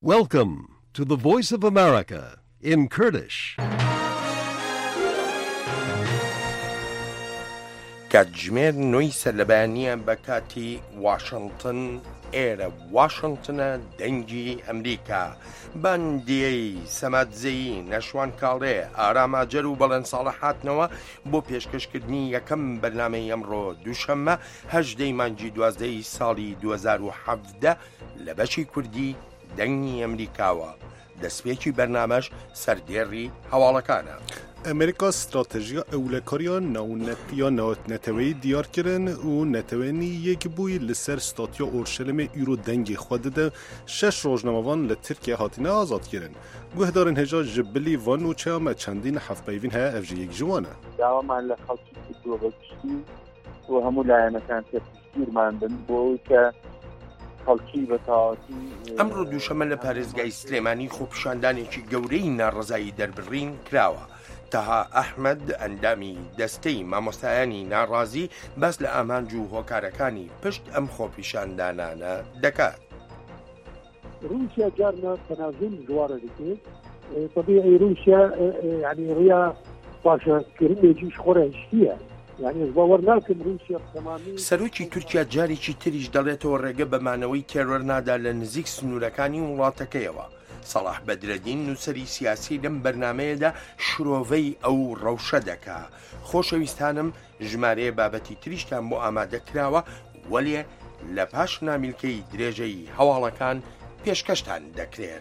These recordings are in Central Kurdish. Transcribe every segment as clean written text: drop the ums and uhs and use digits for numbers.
Welcome to the Voice of America in Kurdish. کاتژمێر نوۆی سەرلەبایانیە بە کاتی واشنگتن ئێرە واشنگتنە دەنگی ئەمریکا بەندیەی سەماتزەیی نەشوان کاڵێ ئاراماجەر و بەڵێن ساڵە هاتنەوە بۆ پێشکەشکردنی یەکەم بەرنامەی ئەمڕۆ دووشەممە 18 مانگی 12 ساڵی 2017 لە بەشی کوردی دەنگی ئەمریکاوە. دەستپێکی بەرنامەش سەردێڕی هەواڵەکانە. امریکا استراتژیا اولکاریا نتوی دیار کردن و نتوینی یک بوی لسر ستاتیا اورشلیم ایرو دنگی خود ده 6 روزنامه‌وان لترکیه هاتینه آزاد کردن. گوهدارن هجا جبلی وان و چهام چندین هفت بیوین ها افجی یک جوانه. دوام علی خالصی دو بکشتی و همو لعنه کن تفسیر مندن بود که ئەمڕۆ دووشەمە لە پارێزگای سلێمانی خۆپیشاندانێکی گەورەی ناڕەزایی دەربڕین کراوە. تەها ئەحمەد ئەندامی دەستەی مامۆستایانی ناڕازی بەس لە ئامانج و هۆکارەکانی پشت ئەم خۆپیشاندانانە دەکات. روسيا جارنا تنازل جوارة دكتور طبيعي روسيا يعني ريا باشا كريم يجيش خورا اشتيا سەرۆکی تورکیا جارێکی تریش دەڵێتەوە ڕێگە بەمانەوەی تێرۆر نادا لە نزیک سنوورەکانی وڵاتەکەیەوە. سەڵاح بەدرەدین نووسەری سیاسی لەم بەرنامەیەدا شرۆڤەی ئەو ڕەوشە دەکا. خۆشەویستانم ژمارەیە بابەتی تریشتان بۆ ئامادەکراوە وەلێ لە پاش نامیلکەی درێژەی هەواڵەکان پێشکەشتان دەکرێن.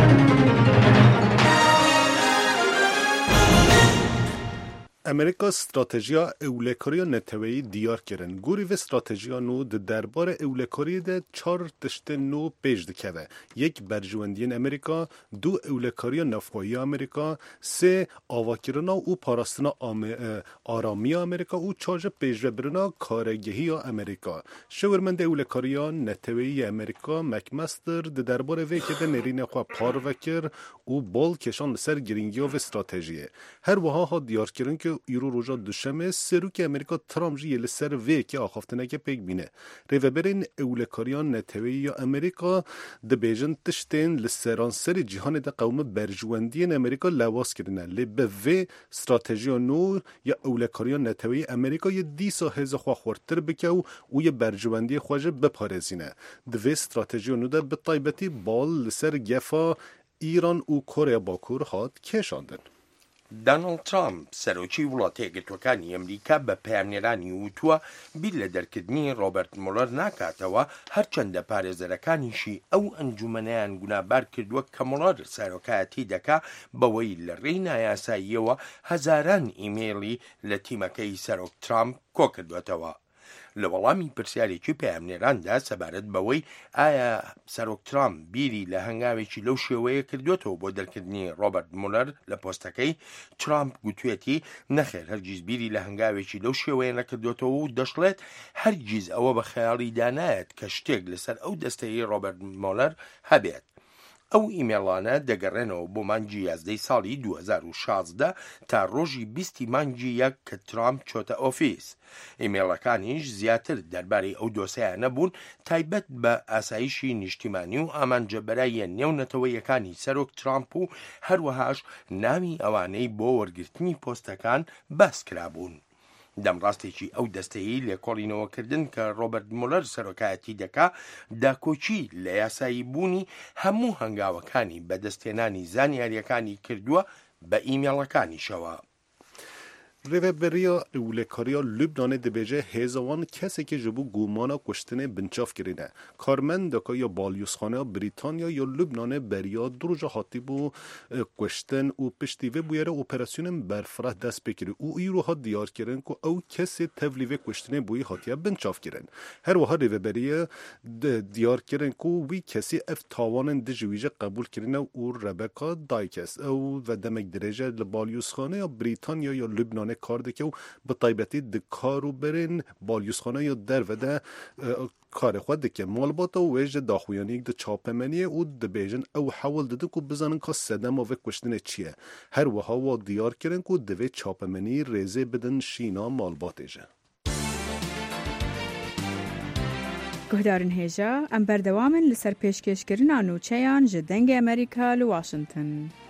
امریکا استراتژیا اولکاری نتوی دیار کردن. گوری و استراتژیا نو دربار اولکاری ده 4 تشت نو پیش دکده. یک برجواندین امریکا، 2 اولکاری نفوی امریکا، 3 آواکرنا و پاراستنا آرامی امریکا و 4 پیش برنا کارگهی امریکا. شورمند اولکاری نتوی امریکا مکمستر دربار وی که نرین خوا پاروکر و بال کشان سر گرینگی و استراتژیه. هر وها ها دیار کردن که ایرو روزا دوشنبه سروک امریکا ترامپ جی لسر وی که آخافتنه که پیک بینه ریوبرین اولکاریان نتوی یا امریکا ده بیجن تشتین لسران سر جهان ده قوم برجواندین امریکا لواس کردنه لی به وی استراتژیا نو یا اولکاریان نتوی امریکا یه دیسا هزا خواه خورتر بکه و یه برجواندی خواجه بپارزینه. ده وی استراتژیا نو ده به طایبتی بال لسر گفا ایران و کره باکور هات کشاندن. دانالد ترامپ سەرۆکی وڵاتە یەکگرتووەکانی ئەمریکا بە پەیامنێرانی وتووە بیر لە دەرکردنی ڕۆبەرت مولەر ناکاتەوە هەرچەندە پارێزەرەکانیشی ئەو ئەنجومەنەیان گونابار کردووە کە مولەر سەرۆکایەتی دەکا بەوەی لە ڕێی نایاساییەوە هەزاران ئیمێیلی لە تیمەکەی سەرۆک ترامپ کۆ کردوێتەوە. لە وەڵامی پرسیارێکی پەیامنێراندا سەبارەت بەوەی ئایا سەرۆک ترامپ بیری لە هەنگاوێکی لەو شێوەیە کردوێتەوە بۆ دەرکردنی ڕۆبەرت مولەر لە پۆستەکەی ترامپ گوتوێتی نەخێر هەرگیز بیری لە هەنگاوێکی لەو شێوەیە نەکردوێتەوە و دەشڵێت هەرگیز ئەوە بە خەیاڵی دانایەت کە شتێک لەسەر ئەو دەستەی ڕۆبەرت مولەر هەبێت. ئەو ئیمێڵانە دەگەڕێنەوە بۆ مانگی 11 ساڵی 2016 تا ڕۆژی 20 مانگی 1 کە ترامپ چۆتە ئۆفیس. ئیمێڵەکانیش زیاتر دەربارەی ئەو دۆسەیانە بوون تایبەت بە ئاسایشی نیشتیمانی و ئامانجەبەراییە نێونەتەوەیەکانی سەرۆک ترامپ و هەروەهاش ناوی ئەوانەی بۆ وەرگرتنی پۆستەکان باس کرابوون. دەمڕاستێکی ئەو دەستەیی لێکۆڵینەوەکردن کە ڕۆبەرت مولەر سەرۆکایەتی دەکا داکۆچی لە یاسایی بوونی هەموو هەنگاوەکانی بەدەستێنانی زانیاریەکانی کردووە بە ئیمێڵەکانیشەوە. ریوبریا اولکاریا لبنان دبیجه هزوان کسی که جبو گومانا کشتن بنچاف کرینه. کارمن دکا یا بالیوسخانه بریتانیا یا لبنان بریا دروجه حاتی بو کشتن و پشتیوه بویره اپراسیون برفره دست بکره. او ایروها دیار کرن که او کسی تولیوه کشتن بوی حاتیه بنچاف کرن. هر وها ریوبریا دیار کرن که وی کسی اف تاوان دجویجه قبول کرنه و ربکا دایکس او و دمک درجه بالیوسخانه یا بریتانیا یا لبنان کار دکه و به طایبتی دکارو برین بالیوسخانه یا در و ده کار خود دکه مالبات و ویج داخویانی ده چاپمنیه و ده بیجن او حول دده که بزنن که صدم و کشتن چیه. هر وها و دیار کرن که دوی چاپمنی ریزه بدن شینا مالبات ایجه. گهدارن هێژە ئەم بەردەوامن لەسەر پێشکەشکردنا نوچەیان ji dengê Amerîka li Washington.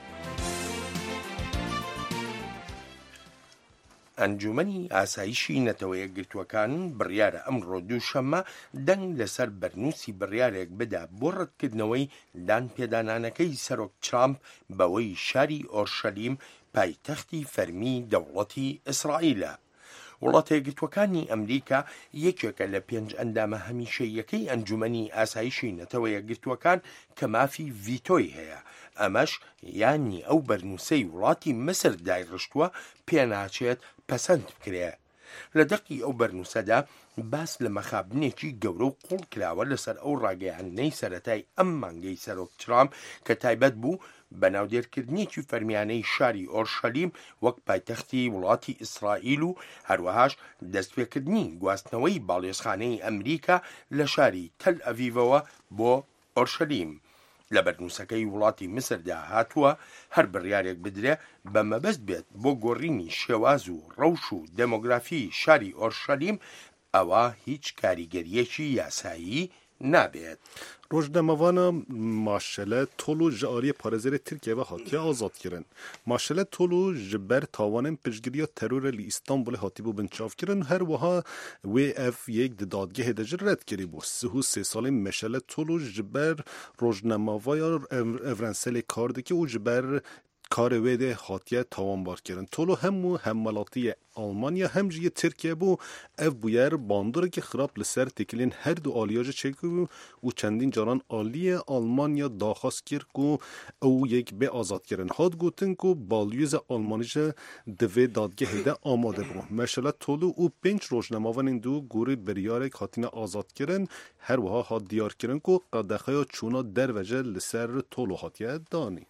ئەنجومەنی ئاسایشی نەتەوە یەکگرتووەکان بڕیارە ئەمڕۆ دووشەممە دەنگ لەسەر بەرنووسی بڕیارێک بدا بۆ ڕەتکردنەوەی دان پێدانانەکەی سەرۆک ترامپ بەوەی شاری ئۆرشەلیم پایتەختی فەرمی دەوڵەتی ئیسرائیلە. وڵاتە یەکگرتووەکانی ئەمریکا یەکێکە لە 5 ئەندامە هەمیشەیەکەی ئەنجومەنی ئاسایشی نەتەوە یەکگرتووەکان کە مافی ڤیتۆی هەیە. ئەمەش یانی ئەو بەرنووسەی وڵاتی مسر دایڕشتووە پێناچێت پەسەند بکرێ. لە دەقی ئەو بەرنووسەدا باس لە مەخابنێکی گەورە و قوڵ کراوە لەسەر ئەو ڕاگەیاندنەی سەرەتای ئەم مانگەی سەرۆک ترامپ کە تایبەت بوو بەناودێرکردنێکی فەرمیانەی شاری ئۆرشەلیم وەک پایتەختی وڵاتی ئیسرائیل و هەروەهاش دەستپێکردنی گواستنەوەی باڵێزخانەی ئەمریکا لە شاری تەل ئەڤیڤەوە بۆ ئۆرشەلیم. لە بەرنووسەکەی وڵاتی مسردا هاتووە هەر بڕیارێک بدرێ بە مەبەست بێت بۆ گۆڕینی شێواز و ڕەوش و دەمۆگرافی شاری ئۆرشەلیم ئەوە هیچ کاریگەریەکی یاسایی نابێت. ڕۆژنامەوانە ماشەلە تۆڵ و ji aliyê parêzerê Tirkiyeyê hatiye azadkirin. Maşele tôl û ji ber tawanên piştgiriya terorê li İstanbulê hatibû binçavkirin her wiha wê ev yek di dadgehê de jî red kirîbû. 33 salên meşele tôl û ji ber rojnamavaya evrenselê kar dike û ji ber karê wê de hatiye tawanbar kirin. Tolo hemû hemwelatiyê Almanya hem jî Tirkiye bû ev bûyer bandoreke xirab li ser têkilên her du aliya jî çêkibû û çendîn caran aliyê Almanya daxwaz kir ku ew yek bê azad kirin. Hat gotin ku balyozê Almanî jî di vê dadgehê de amade bû. Meşele Tolu û 5 rojnamavanên du gorî biryarek hatine azad kirin. Her wiha hat diyar kirin ku qedexeya çûna derve jî li ser Tolu hatiye danî.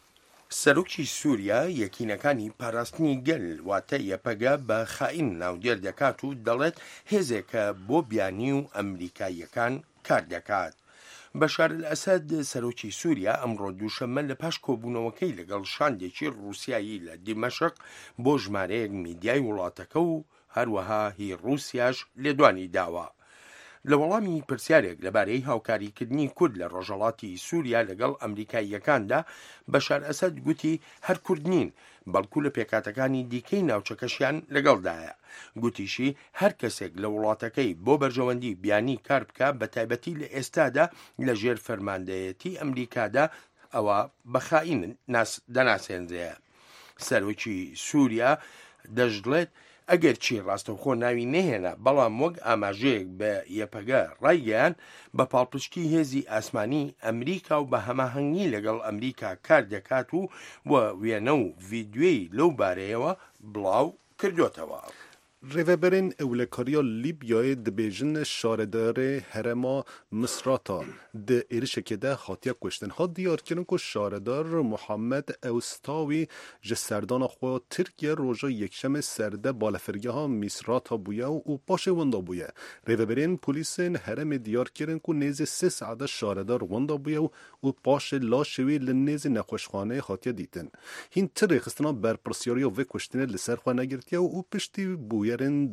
سەرۆکی سووریا یەکینەکانی پاراستنی گەل واتە یەپەگە بە خائین ناودێر دەکات و دەڵێت هێزێکە بۆ بیانی و ئەمریکاییەکان کار دەکات. بەشار ئەسەد سەرۆکی سووریا ئەمڕۆ دووشەممە لە پاش کۆبوونەوەکەی لەگەڵ شاندێکی ڕووسایی لە دیمەشق بۆ ژمارەیەک میدیای وڵاتەکە و هەروەها هی ڕووسیاش لێدوانی داوە. لە وەڵامی پرسیارێک لەبارەی هاوکاریکردنی کورد لە ڕۆژهەڵاتی سووریا لەگەڵ ئەمریکاییەکاندا بەشار ئەسەد گوتی هەر کورد نین بەڵکو لە پێکاتەکانی دیکەی ناوچەکەشیان لەگەڵدایە. گوتیشی هەر کەسێک لە وڵاتەکەی بۆ بەرژەوەندی بیانی کار بکە بە تایبەتی لە ئێستادا لە ژێر فەرماندەیەتی ئەمریکادا ئەوە بە خائین دەناسێنرێ. سەرۆکی سووریا دەژڵێت ئەگەر چی ڕاستەوخۆ ناوی نەهێنا بەڵام وەک ئاماژەیەک بە یەپەگە ڕایگەیان بە پاڵپشتی هێزی ئاسمانی ئەمریکا و بە هەماهەنگی لەگەڵ ئەمریکا کار دەکات و وێنە و ڤیدیۆی لەو بارەیەوە بڵاو کردوتەوە. Rêveberên ewlekariya Libyayê dibêjin şaredarê herêma Misrata di êrişekê de hatiye kuştin. Hat diyarkirin ku şaredar Muhammed Ewstawî ji serdana xwe Tirkiye roja yekşemê serde balafirgeha Misrata bûye û paşê winda bûye. Rêveberên polîsên herêmê diyar kirin ku nêzî 3 saet şaredar winda bûye û paşê laşê wî li nêzî nexweşxaneyê hatiye dîtin. Hîn tir rêxistina berpirsiyariya vê kuştinê li ser xwe negirtiye û piştî bûye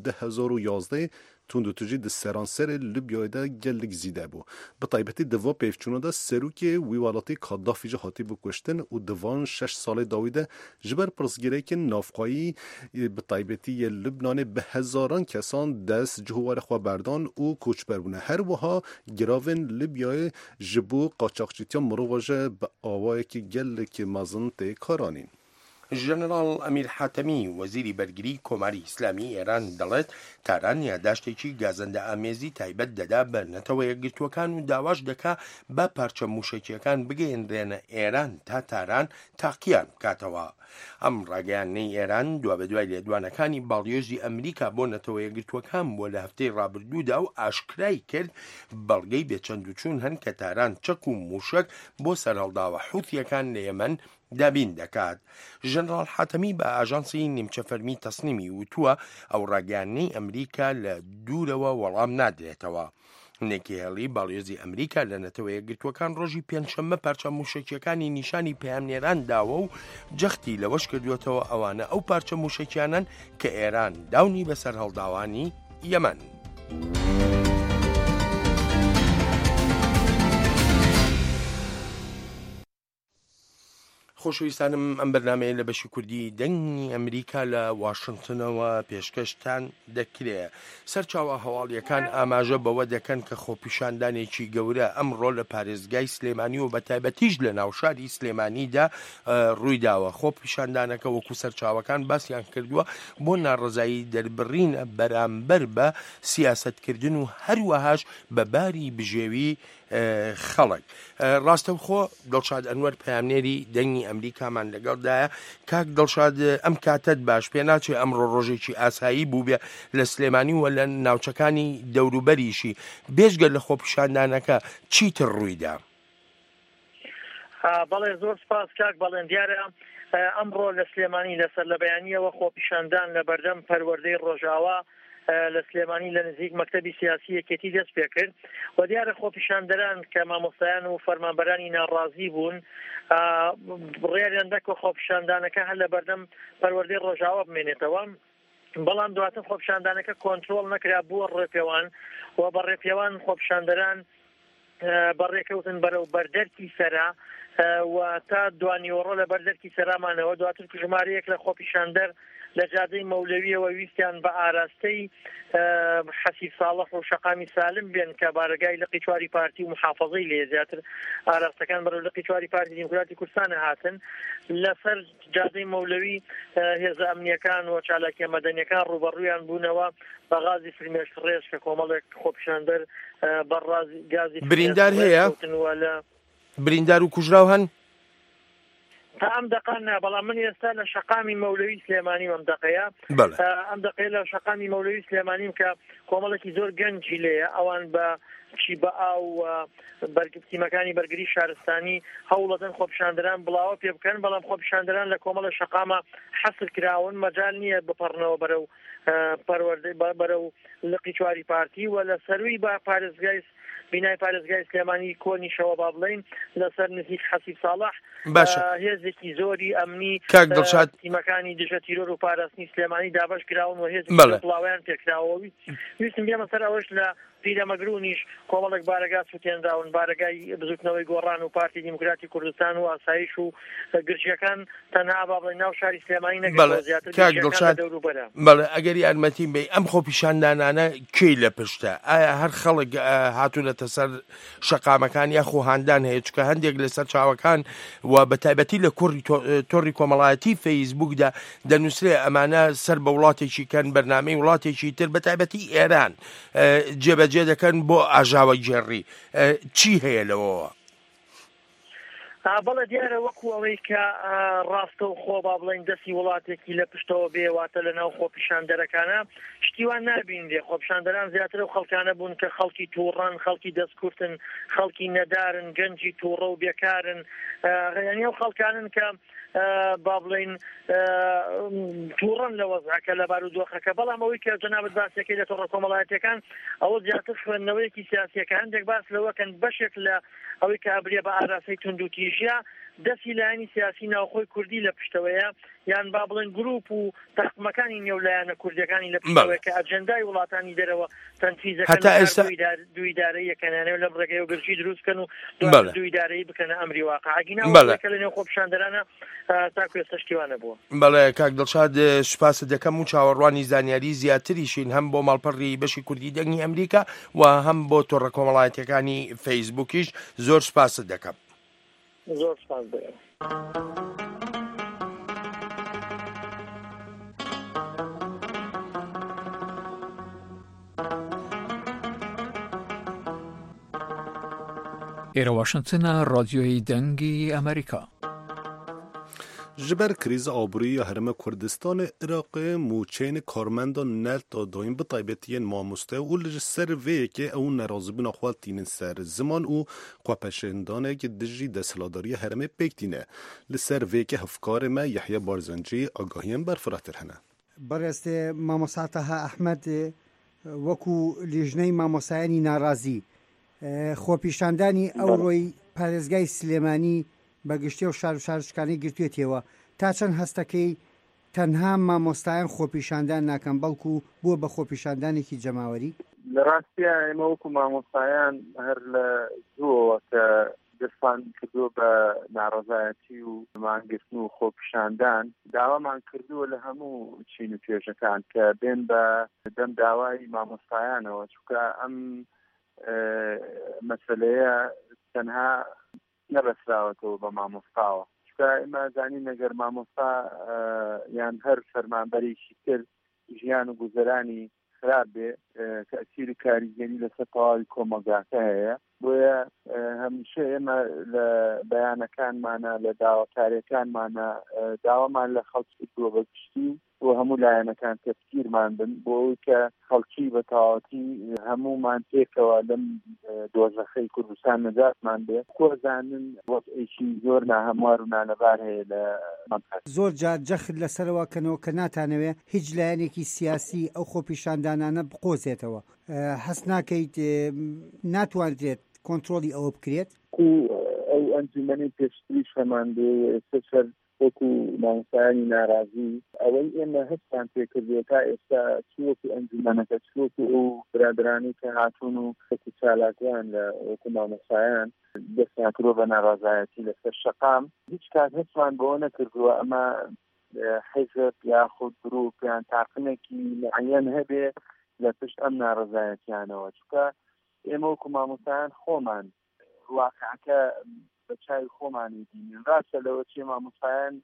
2011 tundutujî di seranserê Libyayê de gelek zîde bû. Bi taybetî di va pêvçûna de serokê wî welatî Kadafî jî hatî kuştin û di van 6 salê dawî de ji ber pirsgirêkên navxwayî bi taybetî yê Libnanê bi hezaran kesan dest ji hûwarê xwe berdan û koçber bûne. Her wiha giravên Libyayê ji bo qaçaxçîtiya mirova jî bi awayekî gelekî mezin tê karanîn. ژەنەراڵ ئەمیر حاتەمی وەزیری بەرگری کۆماری ئیسلامی ئێران دەڵێت تاران یاداشتێکی گازەندە ئامێزی تایبەت دەدا بە نەتەوە یەکگرتووەکان و داواش دەکا بە پارچە موشکیەکان بگەێنرێنە ئێران تا تاران تاقییان بکاتەوە. ئەم ڕاگەیانەی ئێران دوا بە دوای لێدوانەکانی باڵیۆزی ئەمریکا بۆ نەتەوە یەکگرتووەکان بۆ لە هەفتەی ڕابردوودا و ئاشکرای کرد بەڵگەی بێچەندوچوون هەن کە تاران چەک و موشک بۆ سەرهەڵداوە حوتیەکان لە یەمەن دابین دەکات. ژەنەراڵ حاتەمی بە ئاژانسی نیمچە فەرمی تەسنیمی وتووە ئەو ڕاگەیانەی ئەمریکا لە دوورەوە وەڵام نادرێتەوە. نێکیهێڵی باڵیۆزی ئەمریکا لە نەتەوە یەکگرتووەکان ڕۆژی پێنجشەممە پارچە موشکیەکانی نیشانی پەیامنێران داوە و جەختی لەوەش کردوێتەوە ئەوانە ئەو پارچە موشکیانن کە ئێران داونی بەسەر هەڵداوانی یەمەن. خۆشەویستانم ئەم بەرنامەیە لە بەشی کوردی دەنگی ئەمریکا لە واشنگتنەوە پێشکەشتان دەکرێت. سەرچاوە هەواڵیەکان ئاماژە بەوە دەکەن کە خۆپیشاندانێکی گەورە ئەمڕۆ لە پارێزگای سلێمانی و بەتایبەتیش لە ناوشاری سلێمانیدا ڕوویداوە. خۆپیشاندانەکە وەکو سەرچاوەکان باسییان کردووە بۆ ناڕزایی دەربڕینە بەرامبەر بە سیاسەتکردن و هەروەهاش بە باری بژێوی خەڵک. ڕاستەوخۆ دڵشاد ئەنوەر پەیامنێری دەنگی ئەمریکامان لەگەڵدایە. کاک دڵشاد ئەم کاتت باش پێ ناچێت ئەمڕۆ ڕۆژێکی ئاسایی بوو بێ لە سلێمانی و لە ناوچەکانی دەوروبەریشی بێژگە لە خۆپیشاندانەکە چیتر ڕوویدا؟ بەڵێ زۆر سپاس کاک بەڵێن دیارە ئەمڕۆ لە سلێمانی لەسەر لە بەیانیەوە خۆپیشاندان لە بەردەم پەروەردەی ڕۆژاوا لە سلێمانی لە نزیک مەکتەبی سیاسی یەکێتی دەست پێ کرد و دیارە خۆپیشاندەران کە مامۆستایان و فەرمانبەرانی ناڕازی بوون بڕیاریان دەکوە خۆپیشاندانەکە هەر لە بەردەم پەروەردەی ڕۆژاوا بمێنێتەوە، بەڵام دواتر خۆپیشاندانەکە کۆنترۆڵ نەکرا بووە ڕێپێوان و بە ڕێپێوان خۆپیشاندەران بەڕێکەوتن بەرەو بەردەرکی سەرا و تا دوانیوەڕۆ لە بەردەرکی سەرامانەوە دواتر ژمارەیەک لە خۆپیشاندەر لە جادەی مەولەویەوە ویستیان بە ئاراستەی حەسیب ساڵح و شەقامی سالم بێن کە بارگای لقی چواری پارتی و محافظەی لێ زیاتر ئاراستەکان بەرەو لقی چواری پارتی دیموکراتی کوردستانە هاتن. لەسەر جادەی مەولەوی هێزە ئەمنیەکان و چالاکیە مەدەنیەکان ڕوبەڕوویان بوونەوە بە غازی فرمێش ڕێژ کە کۆمەڵێک خۆپیشاندەر بەڕازی گازی بریندار هەیە بریندار و کوژراو هەن تا ئەم دقانە، بەڵام من ئێستا لە شەقامی مەولەوی سلێمانی ئەم دقەیە ئەم دقەیە لە شەقامی مەولەوی سلێمانیم کە کۆمەڵێکی زۆر گەنجی لێیە ئەوان بە چی بە ئاو تیمەکانی بەرگری شارستانی هەوڵەدەن خۆپیشاندەران بڵاوە پێ بکەن، بەڵام خۆپیشاندەران لە کۆمەڵە شەقامە حەسر کراون مەجال نییە بپەڕنەوە بەرەو پەروەردەی بەرەو لقی چواری پارتی و لە سەروی بە پارێزگای بینای پارێزگای سلێمانی کۆنیشەوە با بڵین لەسەر نزیک حەسیب ساڵح هێزێکی زۆری ئەمنی تیمەکانی دژە تیرۆر و پاراستنی سلێمانی دابش کراون و هێزی بڵاویان پێکراوەوی ویستم بێمە سەر ئەوەش لە پیرەمەگرونیش کۆمەڵێک بارەگا سوتێنداون بارەگای بزوتنەوەی گۆڕان و پارتی دیموکراتی کوردستان و ئاسایش و گرژیەکان تەنها با بڵێن ناو شاری سلێمانی نەگەڕێت زیاتر گرژیەکان دەوروبەرە. بەڵێ ئەگەری یارمەتیم بێ ئەم خۆپیشاندانانە کێی لە پشتە؟ ئایا هەر خەڵک هاتوونەتە سەر شەقامەکان یاخۆ هاندان هەیە؟ چکە هەندێک لەسەر چاوەکان و بەتایبەتی لە تۆڕی کۆمەڵایەتی فەیسبوکدا دەنووسرێ ئەمانە سەر بە وڵاتێکی کەن بەرنامەی وڵاتێکی تر بەتایبەتی ئێران جێبەجێ دەکەن بۆ ئاژاوە گێڕی. چی هەیە لەوەوە؟ بەڵێ دیارە وەکو ئەوەی کە ڕاستە و خۆ با بڵێن دەستی وڵاتێکی لە پشتەوە بێواتە لە ناو خۆپیشاندەرەکانە شتیوان نابینێ. خۆپیشاندەران زیاتر و خەڵکانە بوون کە خەڵکی تووڕان، خەڵکی دەستکورتن، خەڵکی نەدارن، گەنجی تووڕە و بێکارن، یعنی ئەو خەڵکانن کە با بڵین تووڕەن لە وەزعەکە لە بارودۆخەکە. بەڵام ئەوەی کە جەنابەت باسیەکەی لە تۆڕە کۆمەڵایەتیەکان ئەوە زیاتر خوێندنەوەیەکی سیاسیەکە هەندێک باس لەوەکەن بەشێک لە ئەوەی کە ئەبرێ بە ئاراستەی تونند و تیژە دەستی لایەنی سیاسی ناوخۆی کوردی لە پشتەوەیە، یان با بڵێن گروپ و تەقمەکانی نێولایەنە کوردەکانی لە پشتەوەیە کە ئەجەندای وڵاتانی دەرەوە تەنفیزەکەن دوو ئیدارەی یەکەنانەوە لەم ڕێگەی و گرژی دروست بکەن و دوو ئیدارەی بکەنە ئەمری واقعگینەوەکە لە نێو خۆپیشاندەرانە تاکو ئێستا شتیوانە بووە. بەڵێ کاک دڵشاد سوپاسە دەکەم و چاوەڕوانی زانیاری زیاتریشین هەم بۆ ماڵپەڕی بەشی کوردی دەنگی ئەمریکا و هەم بۆ تۆڕە کۆمەڵایەتیەکانی فەیسبوکیش زۆر سوپاسە دەکەم. زۆر سپاس دەکەم. ئێرە واشنگتنە ڕادیۆی دەنگی ئەمریکا. جبر کریز آبروی هرم کردستان عراق موچین کارمندان نلت دایم به طیبتین ماموسته و لجسر وی که اون نرازبون اخوالتین سر زمان و قپشندانه که دجی دستلاداری هرم بکتینه لسر وی که هفکار ما یحیی بارزنجی آگاهیم برفراتر هنه. برست ماموساتها احمد وکو لیجنه ماموسایانی ناراضی خۆپیشاندانی ئەو ڕۆی پارێزگای سلێمانی بەگشتی و شارشکانی گرتوێتەوە تا چەند هەستەکەی تەنها مامۆستایان خۆپیشاندان ناکەن بەڵکو بووە بە خۆپیشاندانێکی جەماوەری. لە ڕاستیە ئێمە وەکو مامۆستایان هەر لە زووەوە کە دەستان کردووە بە ناڕەزایەتی و مانگرتن و خۆپیشاندان داوامان کردووە لە هەموو چین و توێژەکان کە بێن بە دەم داوای مامۆستایانەوە چونکە ئەم مەسەلەیە تەنها نەبەسراوەتەوە بە مامۆستاوە چونکە ئێمە زانین ئەگەر مامۆستا یان هەر فەرمانبەرێکی تر ژیان و گوزەرانی خراپ بێ تەئسیر و کاریگەری لەسەر تەواوی کۆمەلگاکە هەیە بۆیە هەمیشە ئێمە لە بەیانەکانمانە لە داواکاریەکانمانە داوامان لە خەڵکی کردووە بە گشتی بۆ هەموو لایەنەکان تەفسیرمان بن بۆ ئەوەی کە خەڵکی بە تەواوەتی هەموومان تێکەوە لەم دۆزەخەی کوردستان نەجاتمان بێ کۆزانن وەزعێکی زۆر ناهەموار و نانەبار هەیە لە مەملەکەت زۆر جار جەخت لەسەرەوە کەنەوە کە ناتانەوێت هیچ لایەنێکی سیاسی ئەو خۆپیشاندانانە بقۆزێتەوە هەست ناکەیت ناتوانرێت کۆنتترۆلی ئەوە بکرێت ئەو ئەنجومەنی پێشتری شەماندێ سەر وەکو مامۆستایانی ناڕازی ئەوەی ئێمە هەستان پێکردوێ تا ئێستا چوەکو ئەنجومەنەکە چوەکو ئەو برادرانی کە هاتوون و وەکو چالاکیان لە وەکو مامۆستایان دەستیان کردووە بە ناڕازایەتی لەسەر شەقام هیچ کات هەستمان بەوە نەکردووە ئەمە حیزب یاخود گروپ یان تاقنێکی معەن هەبێ لە پشت ئەم ناڕزایەتیانەوە چونکە ئێمە وەکو مامۆستایان خۆمان واقعەکە بە چای خۆمانی دینین ڕاستە لەوە چێ مامۆستایان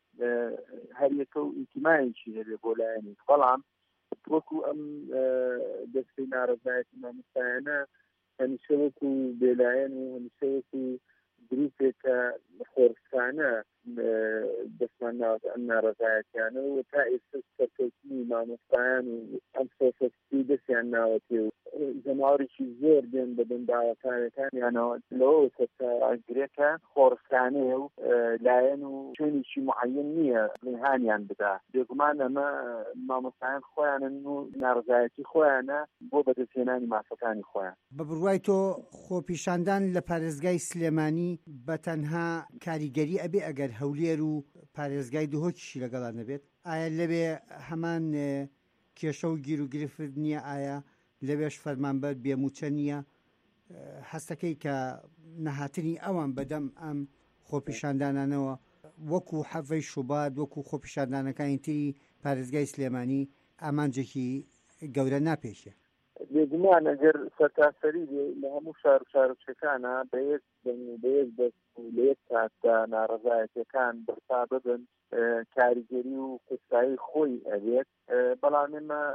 هەر یەکە و ئیتیمایەکی هەبێ بۆ لایەنێک بەڵام وەکو ئەم دەستەی ناڕزایەتی مامۆستایانە هەمیشە وەکو بێلایەن و هەمیشە وەکو گروپێکە خۆرسانە دەستمان ناوەتە ئەم ناڕزایەتیانە و تا ئێستا سەرکەوتنی مامۆستایان و ئەم سۆسەستی دەستیان ناوەتێ و زەماوەڕێکی زۆر دێن بە دەنداوەکانیانەوە لەوە سەرگرێکە خۆرسانەیە و لایەن و شوێنێکی معەن نییە هانیان بدا بێگومان ئەمە مامۆستایان خۆیانن و ناڕزایەتی خۆیانە بۆ بەدەستهێنانی مافەکانی خۆیان بە بڕوای تۆ خۆپیشاندان لە پارێزگای سلێمانی بە تەنها کاریگەری ئەبێ ئەگەر هەولێر و پارێزگای دهۆکیشی لەگەڵان نەبێت ئایا لەبێ هەمان کێشە و گیر و گرفت نییە ئایا لەوێش فەرمانبەر بێموچە نییە هەستەکەی کە نەهاتنی ئەوان بەدەم ئەم خۆپیشاندانانەوە وەکو حەڤەی شوبات وەکو خۆپیشاندانەکانی تری پارێزگای سلێمانی ئامانجێکی گەورە ناپێشێ بێگومان ئەگەر سەرتاسەری لە هەموو شارچەکانە بەیەک دەست لە یەک کاتدا ناڕزایەتەکان بەرپا ببن کاریگەری و قسایی خۆی ئەبێت بەڵام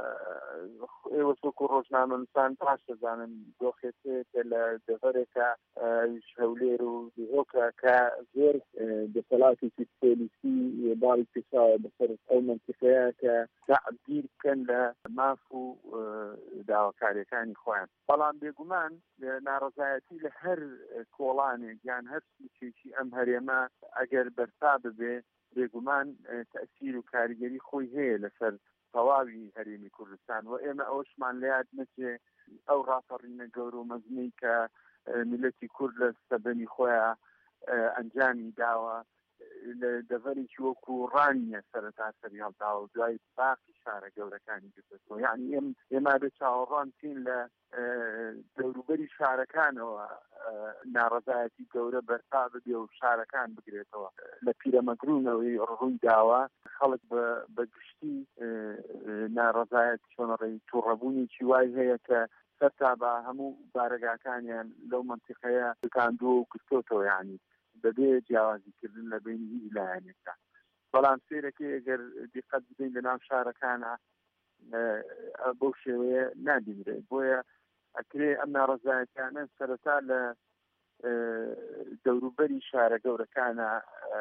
ئێوە وەکو ڕۆژنامەنووسان باش دەزانن دۆخێتێکە لە دەڤەرێکە هەولێر و دهۆکە کە زۆر دەسەڵاتێکی پۆلیسی باڵی پێشاوە بەسەر ئەو منتیقەیە کە تعبیر بکەن لە ماف و داواکاریەکانی خۆیان بەڵام بێگومان ناڕزایەتی لە هەر کۆڵانێک یان هەر سوچێکی ئەم هەرێمە ئەگەر بەرپا ببێ بێگومان تەئسیر و کاریگەری خۆی هەیە لەسەر تەواوی هەرێمی کوردستان و ئێمە ئەوشمان لە یاد نەچێ ئەو ڕاپەڕینە گەورە و مەزنەی کە میلەتی کورد لە سەبەنی خۆیان ئەنجامی داوە لە دەڤەرێکی وەکو ڕانیە سەرەتا سەری هەڵداوە و دوای باقی شارە گەورەکانی گرتووە یعنی ئێمە بە چاوەڕوان بچین لە دەوروبەری شارەکانەوە ناڕزایەتی گەورە بەرپا ببێ و شارەکان بگرێتەوە لە پیرەمەگرونەوەی ڕووی داوە خەڵک بە گشتی ناڕزایەت چۆنەڕێی تووڕەبوونیی وای هەیە کە سەرتا بە هەموو بارەگاکانیان لەو منتیقەیە بکاندووە و گرتوتەوە یعنی بەبێ جیاوازیکردن لە بینی هیچ لایەنێکدا بەڵام سێرەکەی ئەگەر دیقەت بدەین لە ناو شارەکانە بەو شێوەیە نابینرێت بۆیە ئەکرێ ئەم ناڕزایەتیانە سەرەتا لە دەوروبەری شارە گەورەکانە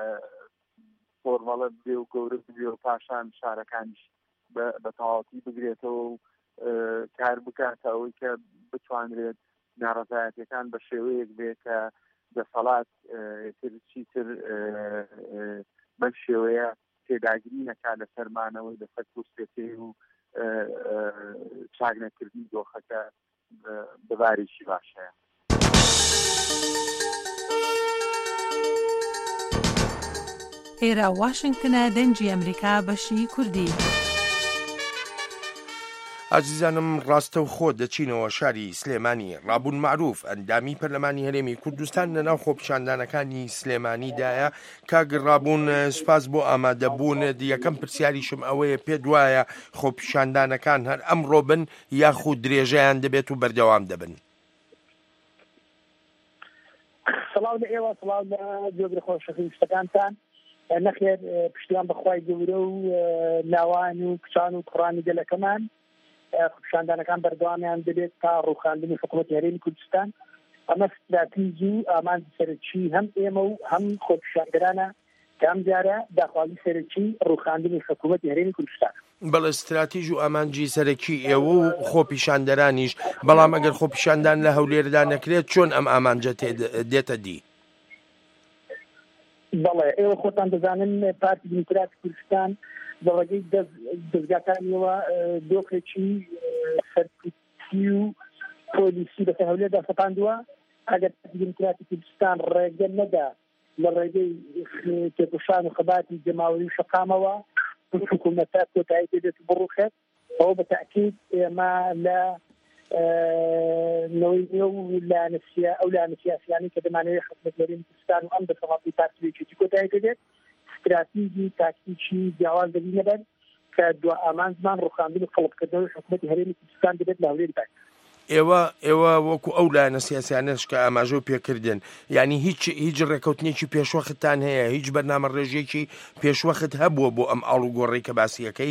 فۆرمەڵە بێ و گەورە بێ و پاشان شارەکانیش بە تەواوەتی بگرێتەوە و کار بکاتە ئەوەی کە بتوانرێت ناڕزایەتەکان بە شێوەیەک بێت کە دەسەڵات چیتر بەم شێوەیە تێداگیری نەکا لە فەرمانەوەی لەسەر کورسێتی و چاکنەکردنی دۆخەکە بەبارێکی باشەیە. ئێرە واشنگتنە دەنجی ئەمریکا بەشی کوردی. ئازیزانم ڕاستە و خۆ دەچینەوە شاری سلێمانی ڕابوون معروف ئەندامی پەرلەمانی هەرێمی کوردستان لەناو خۆپیشاندانەکانی سلێمانیدایە. کاگە ڕابوون سپاس بۆ ئامادەبوونت. یەکەم پرسیاریشم ئەوەیە پێت وایە خۆپیشاندانەکان هەر ئەمڕۆ بن یاخود درێژەیان دەبێت و بەردەوام دەبن؟ سڵاو لە ئێوە، سڵاو لە جۆگرە خۆشەویستەکانتان. نەخێر پشتیان بەخوای گەورە و لاوان و کچان و کوڕانی گەلەکەمان خۆپیشاندانەکان بەردەوامیان دەبێت تا ڕووخاندنی حکوومەتی هەرێمی کوردستان. ئەمە استراتیژی و ئامانجی سەرچی هەم ئێمە و هەم خۆپیشاندەرانە کە ئەم جارە داخوازی سەرچی ڕووخاندنی حکوومەتی هەرێمی کوردستان. بەڵێ استراتیژ و ئامانجی سەرەکی ئێوە و خۆپیشاندەرانیش، بەڵام ئەگەر خۆپیشاندان لە هەولێردا نەکرێت چۆن ئەم ئامانجە دێتە دی؟ بەڵێ ئێوە خۆتان دەزانن پارتی دیموکراتی کوردستان بەڕێگەی دەستگاکانیەوە دۆخێکی سەرکوتی و پۆلیسی بەسەر هەولێردا سەپاندووە. ئەگەر پارتی دیموکراتی کوردستان ڕێگە نەدا لە ڕێگەی تێکۆشان و خەباتی جەماوەری و شەقامەوە حکوومەتە کۆتایی دەبێت بڕوخێت. ئەوە بە تاکید ئێمە لە نەوەی و ئەو لایەنە سیاسیانی کە دەمانەوێت حکوومەتی هەرێمی کوردستان و ئەم دەسەڵاتی پارتیەکێتی کۆتایی دەبێت استراتیژی تاکتیکی جیاواز دەبی نەبێت کە دو ئامانجمان ڕووخاندنی قەڵبکردنەوەی حکوومەتی هەرێمی کوردستان دەبێت لە هەولێر بێت. ئێوە وەکو ئەو لایەنە سیاسیانەش کە ئاماژە و پێکردن، یعنی هیچ ڕێکەوتنێکی پێشوەختتان هەیە؟ هیچ بەرنامە ڕێژێکی پێشوەخت هەبووە بۆ ئەم ئاڵوگۆڕەی کە باسیەکەی؟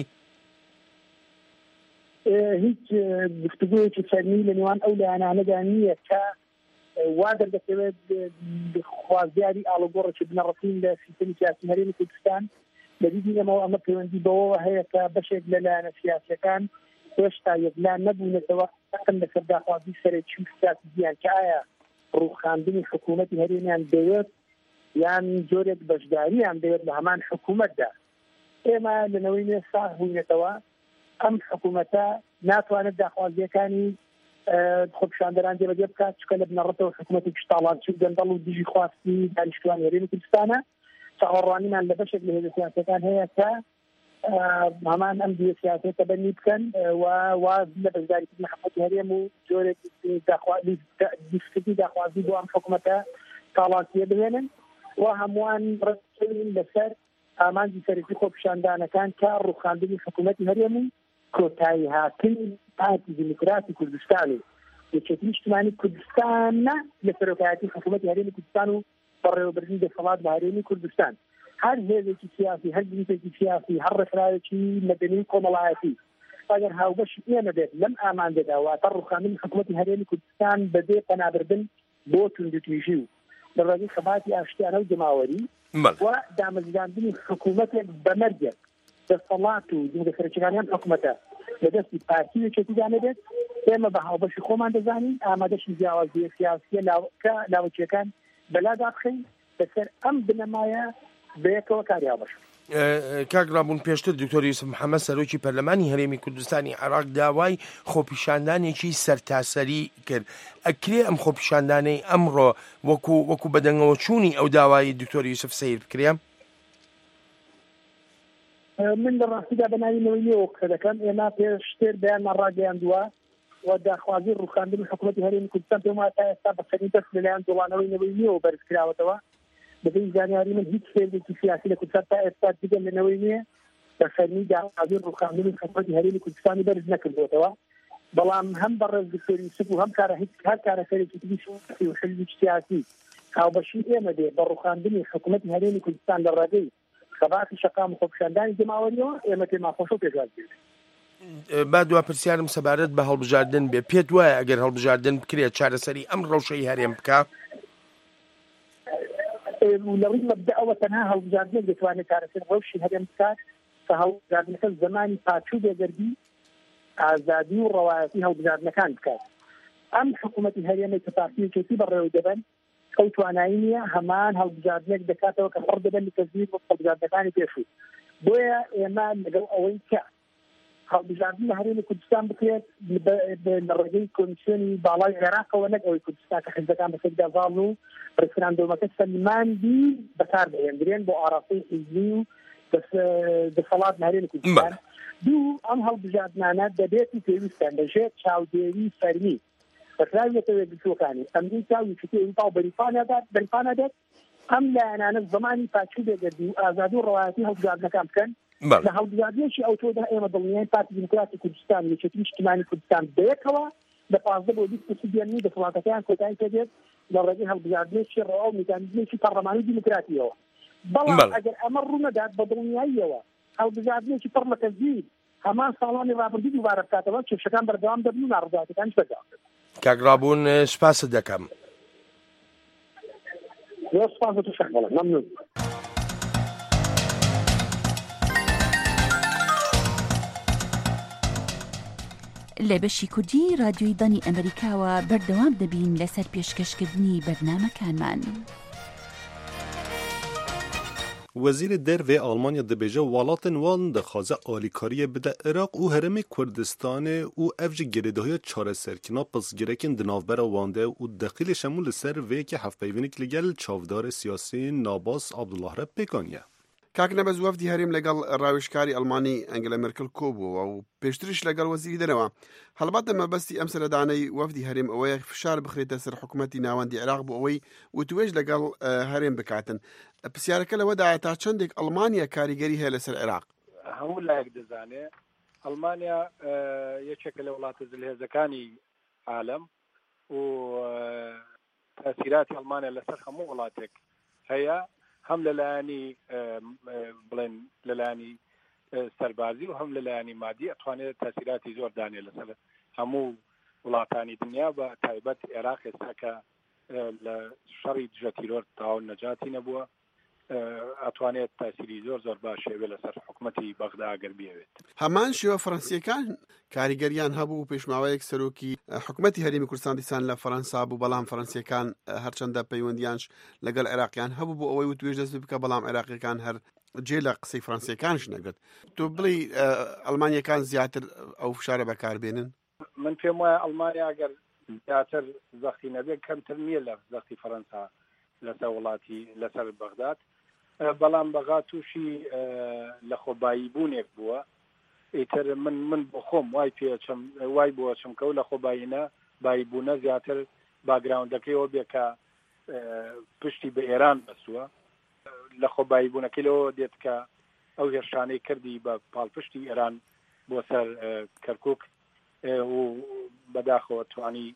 هیچ گفتگویەکی فەرمی لە نێوان ئەو لایەنانەدا نییە کە وا دەردەکەوێت خوازیاری ئاڵوگۆڕێکی بنەڕەتین لە سیستەمی سیاسی هەرێمی کوردستان. لەبیری ئەمەوە ئەمە پەیوەندی بەوەوە هەیە کە بەشێک لە لایەنە سیاسیەکان هێشتا یەکلان نەبوونەتەوە لەسەر داخوازی سەرەکی و استراتیژیان کە ئایا ڕووخاندنی حکوومەتی هەرێمیان دەوێت یان جۆرێک بەشداریان دەوێت لە هەمان حکوومەتدا. ئێمە لەنەوەی نوێ ساغ بووینەتەوە ئەم حکوومەتە ناتوانێت داخوازیەکانی خۆپیشاندەران جێبەجێ بکات، چکە لە بنەڕەتەوە حکوومەتی شتاڵانچی و گەندەڵ و دژی خواستی دانیشتوانی هەرێمی کوردستانە. چاوەڕوانیمان لە بەشێک لە هێزە سیاسەکان هەیە کە هەمان ئەم دیە سیاسەتە بەنی بکەن و واز لە بەشداریکردنی حکوومەتی هەرێم و جۆرێک دیسکردنی داخوازی بۆ ئەم حکوومەتە تاڵاتیە بهێنن و هەمووان ڕێککەوتن لەسەر ئامانجی سەرەکی خۆپیشاندانەکان کە ڕووخاندنی حکوومەتی هەرێم و کۆتایی هاتنی پارتی دیموکراتی کوردستان و یەکێتی نیشتمانی کوردستانە لە سەرۆکایەتی حکوومەتی هەرێمی کوردستان و بەڕێوەبردنی دەسەڵات بە هەرێمی کوردستان. هەر هێزێکی سیاسی، هەر گروپێکی سیاسی، هەر ڕێکخراوێکی مەدەنی و کۆمەڵایەتی ئەگەر هاوبەشی ئێمە بێت لەم ئامانجەدا واتە ڕووخاندنی حکوومەتی هەرێمی کوردستان بەبێ پەنابردن بۆ توندوتیژی و لە ڕێگەی خەباتی ئاشتیانە و جەماوەری و دامەزراندنی حکوومەتێک بەمەرجێک دەسەڵات و جمهوریەتەکانیان حکوومەتە لە دەستی پارتیەکێتیدا نەبێت. ئێمە بە هاوبەشی خۆمان دەزانین ئامادەشی جیاوازیە سیاسیە لاوەکیەکان بەلادا بخەین لەسەر ئەم بنەمایە بەیەکەوە کاریاو بەش. کاک ڕابوون، پێشتر دکتۆر یوسف محەممەد سەرۆکی پەرلەمانی هەرێمی کوردستانی عێراق داوای خۆپیشاندانێکی سەرتاسەری کرد. ئەکرێ ئەم خۆپیشاندانەی ئەمڕۆ وەکو بەدەنگەوە چوونی ئەو داوای دکتۆر یوسف سەیر بکرێم؟ من لە ڕاستیدا بەناوینەوەی نێوە کە دەکەم ئێمە پێشتر بەیانمان ڕاگەیاندووە و داخوازی ڕووخاندنی حکوومەتی هەرێمی کوردستان پێم وایە تا ئێستا بەسەری دەست لەلایەن دۆڵانەوەی نەوەی نییەوە بەرز کراوەتەوە. بەبێ زانیاری من هیچ فێرێکی سیاسی لە کوردستان تا ئێستا دیگە لەنەوەی نییە بە فەرمی داخوازی ڕووخاندنی حکوومەتی هەرێمی کوردستانی بەرز نەکردوێتەوە. بەڵام هەم بەڕێز دکتۆر یوسف و هەم هەر کارەسەرێکی تری و حزبی سیاسی هاوبەشی ئێمە دێ بە ڕووخاندنی حکوومەتی هەرێمی کوردستان لە ڕێگەی خەباتی شەقام و خۆپیشاندانی جەماوەریەوە ئێمە پێمان خۆش و پێشواز بێت. با دوا پرسیارم سەبارەت بە هەڵبژاردن بێ، پێت وایە ئەگەر هەڵبژاردن بکرێت چارەسەری ئەم ڕەوشەی هەرێم بکە؟ لەڕووی مەبدەئەوە تەنها هەڵبژاردنێک دەتوانێت چارەسەر ڕەوشی هەرێم بکات کە هەڵبژاردنەکە زمانی پاچوو بێگەردی ئازادی و ڕەوایەتی هەڵبژاردنەکان بکات. ئەم حکوومەتی هەرێمی کە پارتیەکێتی بەڕێوە دەبن ئەو توانایی نییە هەمان هەڵبژاردنێک دەکاتەوە کە حەڕ دەبن لە تەزییر بۆ هەڵبژاردنەکانی پێشوو. بۆیە ئێمە لەگەڵ ئەوەی کە هەڵبژاردن لە هەرێمی کوردستان بکرێت لە ڕێگەی کۆمیسیۆنی باڵای عێراقەوە نەک ئەوەی کوردستان کە حیزبەکان بەسەردا زاڵن و ڕێفراندۆمەکە سەلماندی بەکار دەهێنرێن بۆ ئاراستەی حیزبی و دەسەڵات لە هەرێمی کوردستان. دوو ئەم هەڵبژاردنانە دەبێتی پێویستە لەژێر چاودێری فەرمی بەکراوێتەوە گرتوەکانی ئەمریکا ویکیپێدیا ئەوروپا و بەریتانیادات ئەم لایەنانە زمانی پاچوو بێگەردی و ئازادی و ڕەوایەتی هەڵبژاردنەکان بکەن لە هەڵبژاردنێکی ئەوتۆدا ئێمە دڵنیای پارتی دیموکراتی کوردستان و یەکێتی نیشتیمانی کوردستان بەیەکەوە لە 15 بۆ 20 دیارنی دەسەڵاتەکان کۆتایی پێدێت لە ڕێگەی هەڵبژاردنێکی ڕەوا و میکانیزمێکی پەرلەمانی دیموکراتیەوە بەڵام ئەگەر ئەمە ڕوونەدات بە دڵنیاییەوە هەڵبژاردنێکی پڕ لە تەزییر هەمان ساڵانی ڕابردوو دووبارە بکاتەوە کێشەکان بەردەوام دەبن و ناڕزایەتەکانیش بەردەوام دەبن. کاکڕابوون سپاست دەکەم. سپاس بۆ تووشان بەڵێ مەمنون. لە بەشی کوردی رادیۆی دانی ئەمریکاوە بەردەوام دەبین لەسەر پێشکەشکردنی بەرنامەکانمان. وزیر دەرێ ئالمانیا دەبێژە وڵاتن وان دەخوازە ئالیکاریە بدە عێراق û herêmê Kurdistanê û ev ji girêdahiya çareserkirina pirsgirêkên di navbera wan de û deqîlê şemû li ser vêyekê hevpeyvînîk li gel çavdarê siyasî Nabas Abdullah re pêkaniye. کاکنەبەز وەفدی هەرێم لەگەڵ ڕاوێژکاری ئەڵمانی ئەنگلا مێرکل کۆبووە و پێشتریش لەگەڵ وەزیری دەرەوە. هەڵبەت دەمەبەستی ئەم سەردانەی وەفدی هەرێم ئەوەیە فشار بخرێتە سەر حکوومەتی ناوەندی عێراق بۆ ئەوەی وتوێژ لەگەڵ هەرێم بکاتن. پرسیارەکە لەوەدایە تا چەندێک ئەڵمانیا کاریگەری هەیە لەسەر عێراق. هەموو لایەک دەزانێ ئەڵمانیا یەکێکە لە وڵاتە جلهێزەکانی عالەم و تاثیراتی ئەڵمانیا لەسەر هەموو وڵاتێک هەیە، هەم لەلایەنی بڵێن لەلایەنی سەربازی و هەم لەلایەنی مادی ئەتوانێت تاثیراتی زۆر دانێ لەسەر هەموو وڵاتانی دنیا بە تایبەت عێراق ئێستا کە لە شەڕی دژە تیرۆر تاوان نەجاتی نەبووە ئەتوانێت تاسیری زۆر زۆر باشێوێ لەسەر حکوومەتی بەغدا ئەگەر بێوێت. هەمان شێوە فەڕەنسیەکان کاریگەریان هەبوو و پێشماوەیەک سەرۆکی حکوومەتی هەرێمی کوردستان دیسان لە فەڕەنسا بوو، بەڵام فەڕەنسیەکان هەرچەندە پەیوەندیانش لەگەڵ عێراقیان هەبوو بۆ ئەوەی وتوێژ دەست بکە، بەڵام عێراقیەکان هەر جێ لە قسەی فەڕەنسیەکانش نەگرت. تۆ بڵی ئەڵمانیەکان زیاتر ئەو فشارە بەکاربێنن؟ من پێم وایە ئەڵمانیا ئەگەر زیاتر زەختی نەبێت کەمتر نییە لە زەختی فەڕەنسا لەسەر وڵاتی لەسەر بەغداد، بەڵام بەغا تووشی لە خۆبایی بوونێک بووە. ئیتر من بۆ خۆم وای بووە چمکە و لە خۆبایینە بایبوونە زیاتر باگراوندەکەیەوە بێ کە پشتی بە ئێران بەسووە. لە خۆبایی بوونەکەیەوە دێت کە ئەو هێرشانەی کردی بە پاڵپشتی ئێران بۆ سەر کەرکووک و بەداخەوە توانی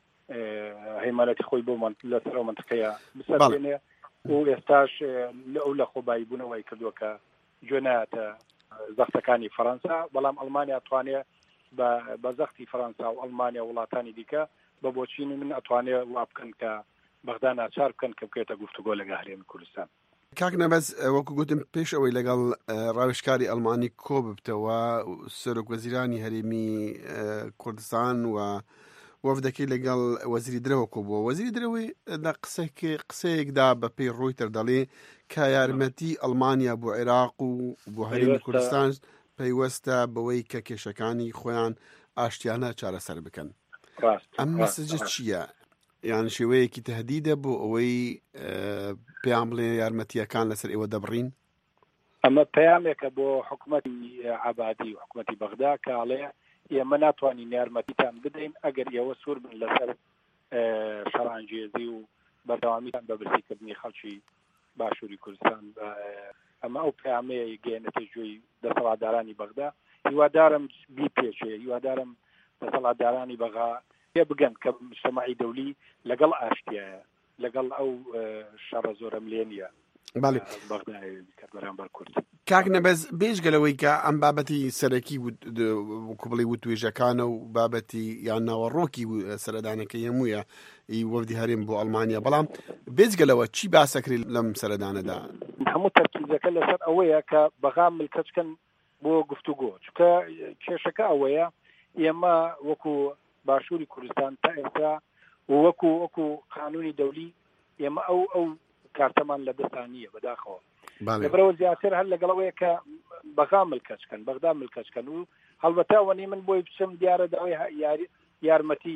هەیمانەتی خۆی بۆ لەسەر ئەو منتقەیە بسەرێنێ و ئێستاش ئەو لە خۆبایی بوونەوەی کردووە کە گوێ نایەتە زەختەکانی فەڕەنسا، بەڵام ئەڵمانیا ئەتوانێت بە زەختی فەڕەنسا و ئەڵمانیا وڵاتانی دیکە بە بۆچین من ئەتوانێت وا بکەن کە بەغدا ناچار بکەن کە بکرێتە گفتوگۆ لەگەڵ هەرێمی کوردستان. کاکنەبەز وەکو گوتم پێش ئەوەی لەگەڵ ڕاوێژکاری ئەڵمانی کۆ ببتەوە سەرۆک وەزیرانی هەرێمی کوردستان و وەفدەکەی لەگەڵ وەزیری درەوە کۆبووە. وەزیری درەوەی لە قسەیەکدا بە پێی ڕۆیتەر دەڵێ کە یارمەتی ئەڵمانیا بۆ عێراق و بۆ هەرێمی کوردستان پەیوەستە بەوەی کە کێشەکانی خۆیان ئاشتیانە چارەسەر بکەن. ئەم مەسەجە چییە؟ یان شێوەیەکی تهدیدە بۆ ئەوەی پێیان بڵێ یارمەتیەکان لەسەر ئێوە دەبڕین؟ ئەمە پەیامێکە بۆ حکوومەتی عەبادی و حکوومەتی بەغدا کاڵێ ئێمە ناتوانین یارمەتیتان بدەین ئەگەر ئێوە سوور بن لەسەر شەڕانگێزی و بەردەوامیتان بە برسیکردنی خەڵکی باشووری کوردستان. ئەمە ئەو پەیامەیە گەیەنێتە گوێی دەسەڵاتدارانی بەغدا. هیوادارم بیپێچێ، هیوادارم دەسەڵاتدارانی بەغا پێ بگەن کە مجتەمەعی دەولی لەگەڵ ئاشتیایە، لەگەڵ ئەو شەڕە زۆرە ملێنیە بەغدای بەرامبەر کورد. کاکنەبەز بێژگەلەوەی کە ئەم بابەتی سەرەکی وەکو بڵێ وتوێژەکانە و بابەتی یان ناوەڕۆکی سەردانەکەی هەموویە وەفدی هەرێم بۆ ئەڵمانیا، بەڵام بێجگەلەوە چی باسەکری لەم سەردانەدا؟ هەموو تەرکیزەکە لەسەر ئەوەیە کە بەغا ملکەچکەن بۆ گفتوگۆ، چونکە کێشەکە ئەوەیە ئێمە وەکو باشووری کوردستان تا ئێستا وەکو قانونی دەولی ئێمە ئەو کارتەمان لە دەستانیە بەداخەوە لەبەرەوە زیاتر هەر لەگەڵەوەیە کە بەغا ملکەچکەن بەغدا ملکەچکەن و هەڵبەتە وەنی من بۆی بچم دیارە داوای یارمەتی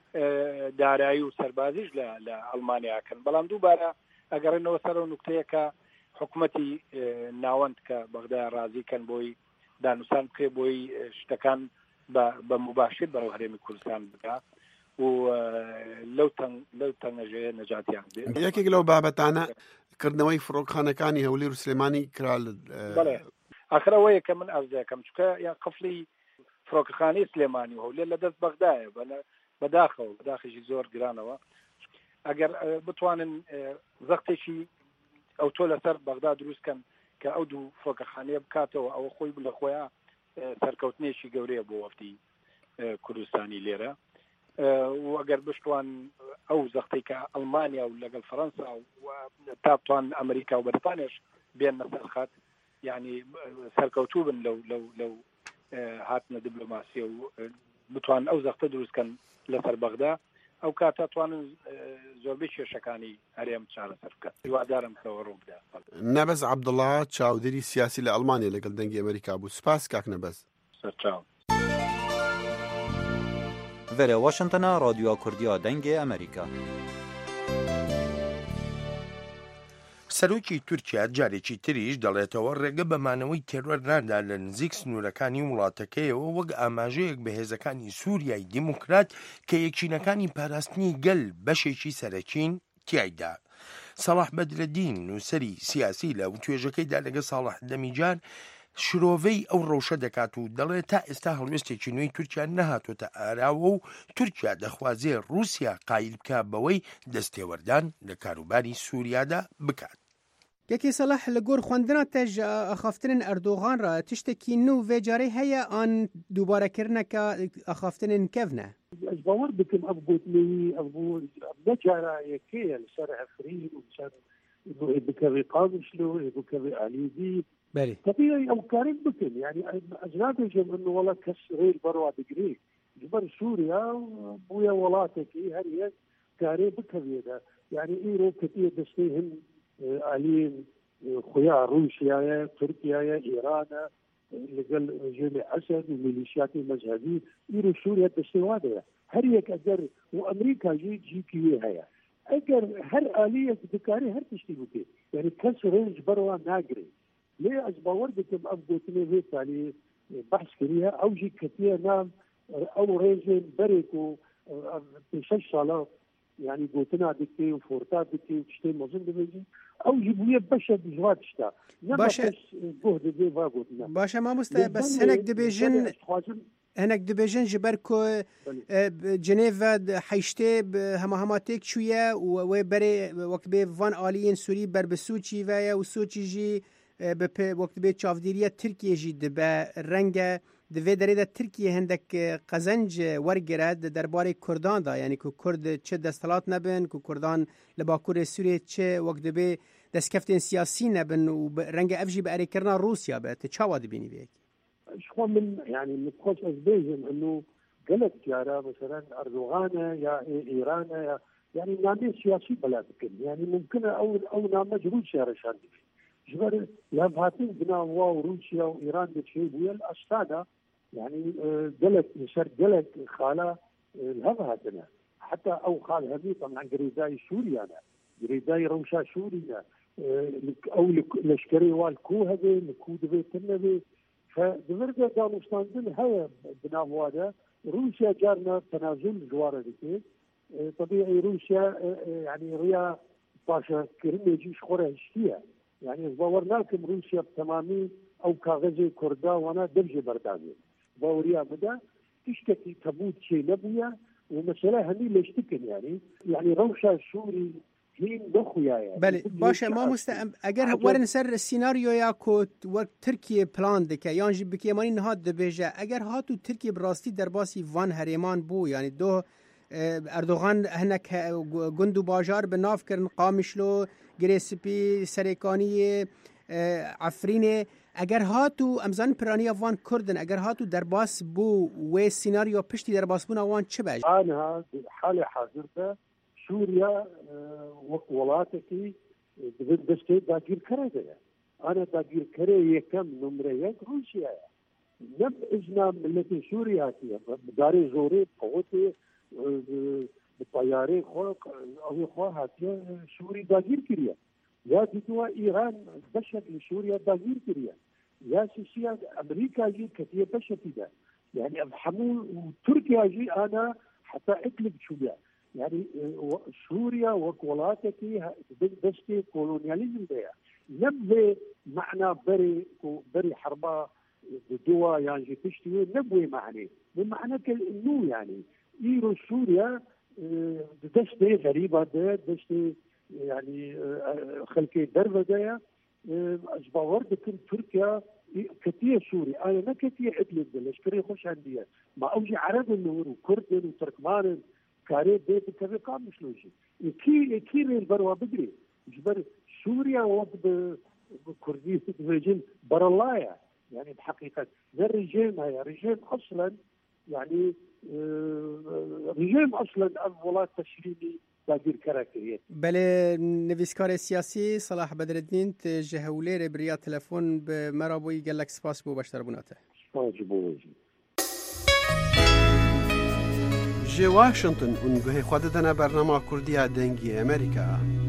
دارایی و سەربازیش لە ئەڵمانیاکەن، بەڵام دووبارە ئەگەڕێنەوە سەر ئەو نوکتەیە کە حکوومەتی ناوەند کە بەغدا ڕازیکەن بۆی دانوستان بکرێ بۆی شتەکان بە مباشر بەرەو هەرێمی کوردستان بکات و لەو تەنگەژەیە نەجاتیان بێ. یەکێک لەو بابەتانە کردنەوەی فڕۆکخانەکانی هەولێر و سلێمانی کرا. بەڵێ ئاخرەوەیە کە من ئەرز دەکەم چونکە یان قفڵی فڕۆکەخانەی سلێمانی و هەولێر لەدەست بەغدایە بەداخێکی زۆر گرانەوە. ئەگەر بتوانن زەختێکی ئەو تۆ لەسەر بەغدا دروستکەن کە ئەو دوو فڕۆکەخانەیە بکاتەوە ئەوە خۆی لە خۆیان سەرکەوتنێکی گەورەیە بۆ وەفتی کوردستانی لێرە و ئەگەر بشتوان ئەو زەختەی کە ئەڵمانیا و لەگەڵ فەڕەنسا و تا بتوان ئەمریکا و بەریتانیاش بێنە سەر خەت یعنی سەرکەوتوو بن لەو هاتنە دیبلۆماسی و بتوان ئەو زەختە دروستکەن لەسەر بەغدا ئەو کاتە توانن زۆربەی کێشەکانی هەرێم چارەسەر بکات. هیوادارم کەەوە ڕوو بدات. نەبەز عەبدوڵڵا چاودێری سیاسی لە ئەڵمانیا لەگەڵ دەنگی ئەمریکا بوو. سپاس کاک نەبەز. سەرچاو. Vere Washingtona Radyoya Kurdiya Dengê Amerîka. سەرۆکی تورکیا جارێکی تریش دەڵێتەوە ڕێگە بەمانەوەی تێرۆر نادا لە نزیک سنوورەکانی وڵاتەکەیەوە وەک ئاماژەیەک بە هێزەکانی سووریای دیموکرات کە یەکچینەکانی پاراستنی گەل بەشێکی سەرەکین تیایدا. سەڵاح بەدرەدین نووسەری سیاسی لە توێژەکەیدا لەگە ساڵح دەمیجان شرۆڤەی ئەو ڕەوشە دەکات و دەڵێت تا ئێستا هەڵوێستێکی نوێی تورکیا نەهاتۆتە ئاراوە و تورکیا دەخوازێ رووسیا قایل بکە بەوەی دەستێوەردان لە کاروباری سووریادا بکات. یەکی سەلاح لە گۆر خوێندنا تەژ ئەخافتنن ئەردۆغان را تشتێکی نو vêcarê heye an دووبارەکردنەکە ئەخافتنن کەڤنە. Ez bawer dikim ev gotinî ev bû necara yekê li ser Efrîn û ser bikevê Qamişlo bikevê Alîdî tabii ew karin bikin yani ez nabêjim min wela kes rêl berwa digirê ji ber Sûriya bûye welatekî her yek karê bikevê de yani îro ketiye destê hin aliyên xuya Rûsyaya, Tirkiyaya, Îranê لەگەڵ ژێمێ ئەسەد و میلیشیاتی مەذهبی ئیرۆ سووریا دەستێوادە هەر یەک ئەگەر و ئەمریکاژی جیپی هەیە ئەگەر هەر ئالیەک دکاری هەر تشتی بکێت یعنی کەس ڕێژ بەرەوە ناگرێت لێ ئەس باوەڕ دەکەم ئەم گوتنێ وێ تالی بەحث کردیە ئەوژی کەتیە نام ئەو ڕێژێن بەرێک و پێ 6 ساڵە yani gotina dikê û forta dikê û tiştê mezin dibêjin ew jî bûye beşe dijwar tişta baş goh dibê va gotina baş mamoste bes hinek dibêjin hinek dibêjin ji ber ku Cenêve heyştê hema têk çûye û wê berê wektibê van aliyên Sûrî ber bi Sûçî ve ye û Sûçî jî bi wektibê çavdêriya Tirkiye jî dibe renge divê derê de Tirkiye hindek qezenc wergire di derbarê Kurdan da yani ku Kurd çi desthilat nebin ku Kurdan li Bakurê Sûriyê çi wek dibê destkeftên siyasî nebin û renge ev jî bi erêkirina Rûsya be tu çawa dibînî vê yekî şixwe min yani nixweş ez bêjim enu gelek cara mesela Erdoğan'e ya İran'e ya yani namê siyasî bela dikin yani mumkin e ew name ji Rûsya reşan dikin ji ber levhatin bina wa û Rûsya û İran de çê bûye li Astana يعني جلك يشر جلك خالة الهذا هاتنا حتى أو خال هذي طبعا جريداي سوريا جريداي روشا سوريا أو لشكري والكو هذي الكود بيتنا بي فدمرجع دانوستاندن هيا بناوادة روسيا جارنا تنازل جوار ذيك طبيعي روسيا يعني ريا باشا كريم يجيش خورا هشتيا يعني باورناكم روسيا بتمامي أو كاغزي كردا وانا درجة برداني باوريا بدا تشتكي تبوت شيء نبويا ومسألة هني ليشتكن يعني روشا سوري هين دخويا بله باشه ما اگر ورن سر سيناريو يا كو تركيا بلان دكه يعني جي بكيماني نهاد دبيجه اگر هاتو تركيا براستي درباسي وان هريمان بو يعني دو اردوغان هناك گندو باجار بناف کرن قامشلو گريسپي سريكاني عفرينه اگر هاتو امزان پرانی وان کردن اگر هاتو درباس بو و سيناريو پشتی درباس بو وان چه باش انا حاله حاضرته سوريا وقولاتكي دستي داگیر کرده انا داگیر کره یکم نمره یک روسيا نب اجنا ملت سوريا داري زوري قوتي بطياري خلق او خواهاتي سوري داگیر کریه یا دیدوا ایران بشک سوریا داگیر کریه يا سياسية أمريكا جي كثير بشتيدة يعني أفهموا تركيا جي أنا حتى أكلب شوية يعني سوريا وكولاتكي دستي كولونياليزم ده نبذ معنى بري حربا دوا يعني تشتوي نبوي معني بمعنى كأنه يعني إيرو سوريا دستي غريبة ده دستي يعني خلقي دربة ده أجبارد كن تركيا كتير سوري أنا ما كتير أدلب لشكري خوش عندي ما أوجي عرب النور وكرد وتركمان كاري بيت كذا كام مش لوجي كي البروا بدري جبر سوريا وقت بكردي رجيم برلايا يعني بحقيقة ذا الرجيم هاي رجيم أصلا يعني رجيم أصلا أولاد تشريني باقير كراكرية بله نویسکار سیاسی صلاح بدرالدین جهولیر بریا تلفن به مرابوی گلک سپاس بو باشتر بوناته واجبوجي جي واشنطن ونگوهی خودتنا برنامه کردی دنگی امریکا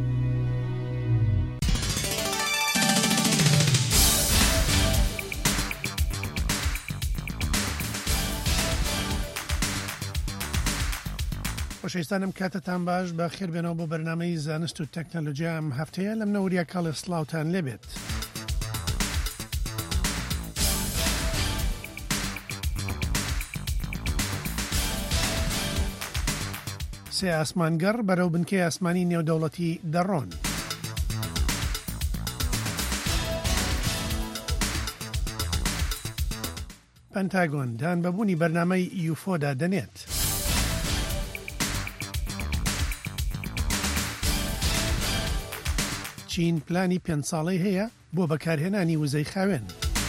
خۆشەویستانم کاتتان باش بە خێر بێنەوە بۆ بەرنامەی زانست و تەکنەلۆجیا ئەم هەفتەیە لەم نەوریە کاڵ سلااوتان لێبێت. سێ ئاسمانگەڕ بەرەو بنکەی ئاسمانی نێودەوڵەتی دەڕۆن. پەنتاگۆن دانبەبوونی بەرنامەی یوفۆدا دەنێت. چین پلانی 5 ساڵەی هەیە بۆ بەکارهێنانی وزەی خاوێن.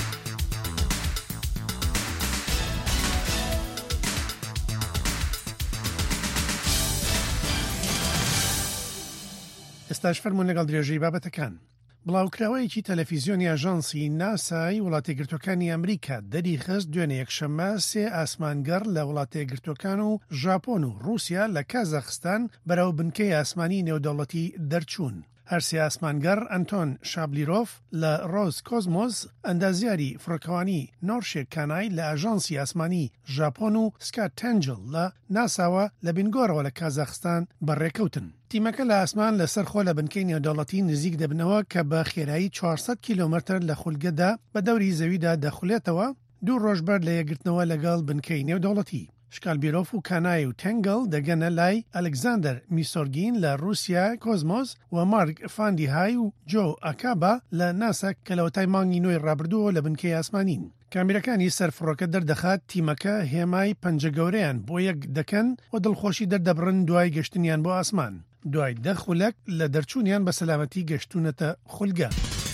ئێستاش فەرموون لەگەڵ درێژەی بابەتەکان. بڵاوکراوەیەکی تەلەڤیزیۆنی ئاژانسی ناسای وڵاتە یەکگرتوەکانی ئەمریکا دەریخست دوێنێ یەکشەممە 3 ئاسمانگەڕ لە وڵاتە یەکگرتوەکان و ژاپۆن و رووسیا لە کازاخستان بەرەو بنکەی ئاسمانی نێودەوڵەتی دەرچوون. هەرسی ئاسمانگەڕ ئەنتۆن شابلیرۆف لە ڕۆز کۆزمۆس ئەندازیاری فڕۆکەوانی نۆرشێک کانای لە ئاژانسی ئاسمانی ژاپۆن و سکات تەنجل لە ناساوە لە بنگۆڕەوە لە کازاخستان بەڕێکەوتن. تیمەکە لە ئاسمان لەسەر خۆ لە بنکەی نێودەوڵەتی نزیک دەبنەوە کە بە خێرایی 400 کیلۆمەتر لە خولگەدا بە دەوری زەویدا دەخولێتەوە 2 ڕۆژبەر لە یەکگرتنەوە لەگەڵ بنکەی نێودەوڵەتی. شکالبیرۆف و کانای و تەنگل دەگەنە لای ئەلکزاندەر میسۆرگین لە رووسیا کۆزمۆس و مارگ فاندیهای و جۆ ئاکابا لە ناسا کە لەوەتای مانگی نوێی ڕابردووە لە بنکەی ئاسمانین. کامیرەکانی سەرفڕۆکە دەردەخات تیمەکە هێمای پەنجە گەورەیان بۆ یەک دەکەن و دڵخۆشی دەردەبڕن دوای گەشتنیان بۆ ئاسمان. دوای 10 خولەک لە دەرچوونیان بە سەلامەتی گەشتونەتە خولگە.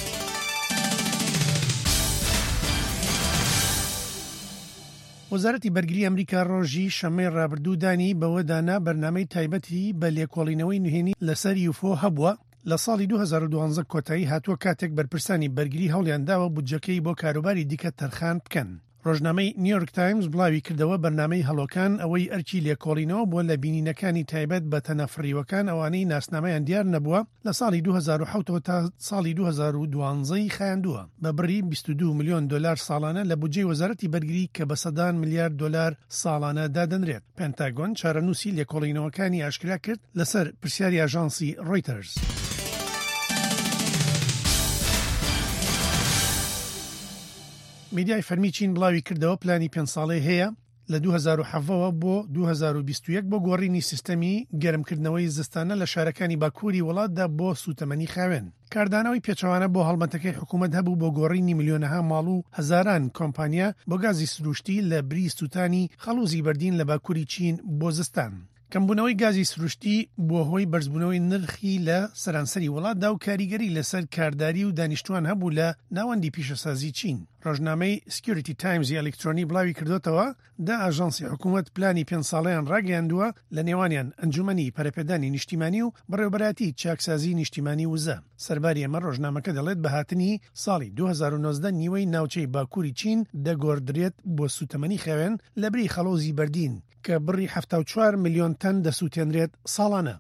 وەزارەتی بەرگری ئەمریکا ڕۆژی شەمەی ڕابردوو دانی بەوەدانا بەرنامەی تایبەتی بە لێکۆڵینەوەی نهێنی لەسەر یوفۆ هەبووە لە ساڵی 2012 کۆتایی هاتووە کاتێک بەرپرسانی بەرگری هەوڵیان داوە بودجەکەی بۆ کاروباری دیکە تەرخان بکەن. ڕۆژنامەی نیویۆرک تایمز بڵاوی کردەوە بەرنامەی هەڵۆکان ئەوەی ئەرکی لێکۆڵینەوە بۆ لە بینینەکانی تایبەت بە تەنەفڕیوەکان ئەوانەی ناسنامەیان دیار نەبووە لە ساڵی 2007 تا ساڵی 2012 خایاندووە بە بڕی 22 میلیۆن دلار ساڵانە لە بودجەی وەزارەتی بەرگری کە بە سەدان میلیارد دلار ساڵانە دادەنرێت. پێنتاگۆن چارەنووسی لێکۆڵینەوەکانی ئاشکرا کرد لەسەر پرسیاری ئاژانسی ڕۆیتەرز. میدیای فەرمی چین بڵاوی کردەوە پلانی 5 ساڵەی هەیە لە 2007ەوە بۆ 2021 بۆ گۆڕینی سیستەمی گەرمکردنەوەی زستانە لە شارەکانی باکووری وڵاتدا بۆ سوتەمەنی خاوێن. کاردانەوەی پێچەوانە بۆ هەڵمەتەکەی حکوومەت هەبوو بۆ گۆڕینی میلیۆنەها ماڵ و هەزاران کۆمپانیا بۆ گازی سروشتی لە بری سوتانی خەڵوزی بەردین لە باکووری چین بۆ زستان. کەمبوونەوەی گازی سروشتی بۆ هۆی بەرزبوونەوەی نرخی لە سەرانسەری وڵاتدا و کاریگەری لەسەر کارداری و دانیشتوان هەبوو لە ناوەندی پیشەسازی چین. ڕۆژنامەی سکیۆریتی تایمزی ئەلکترۆنی بڵاوی کردوتەوە دا ئاژانسی حکوومەت پلانی 5 ساڵەیان ڕاگەیاندووە لە نێوانیان ئەنجومەنی پەرەپێدانی نیشتیمانی و بەڕێوەبەراتی چاکسازی نیشتیمانی وزە. سەرباری ئەمە ڕۆژنامەکە دەڵێت بە هاتنی ساڵی 2019 نیوەی ناوچەی باکووری چین دەگۆڕدرێت بۆ سوتەمەنی خاوێن لە بری خەڵۆزی بەردین کە بڕی 74 میلیۆن تەن دەسووتێنرێت ساڵانە.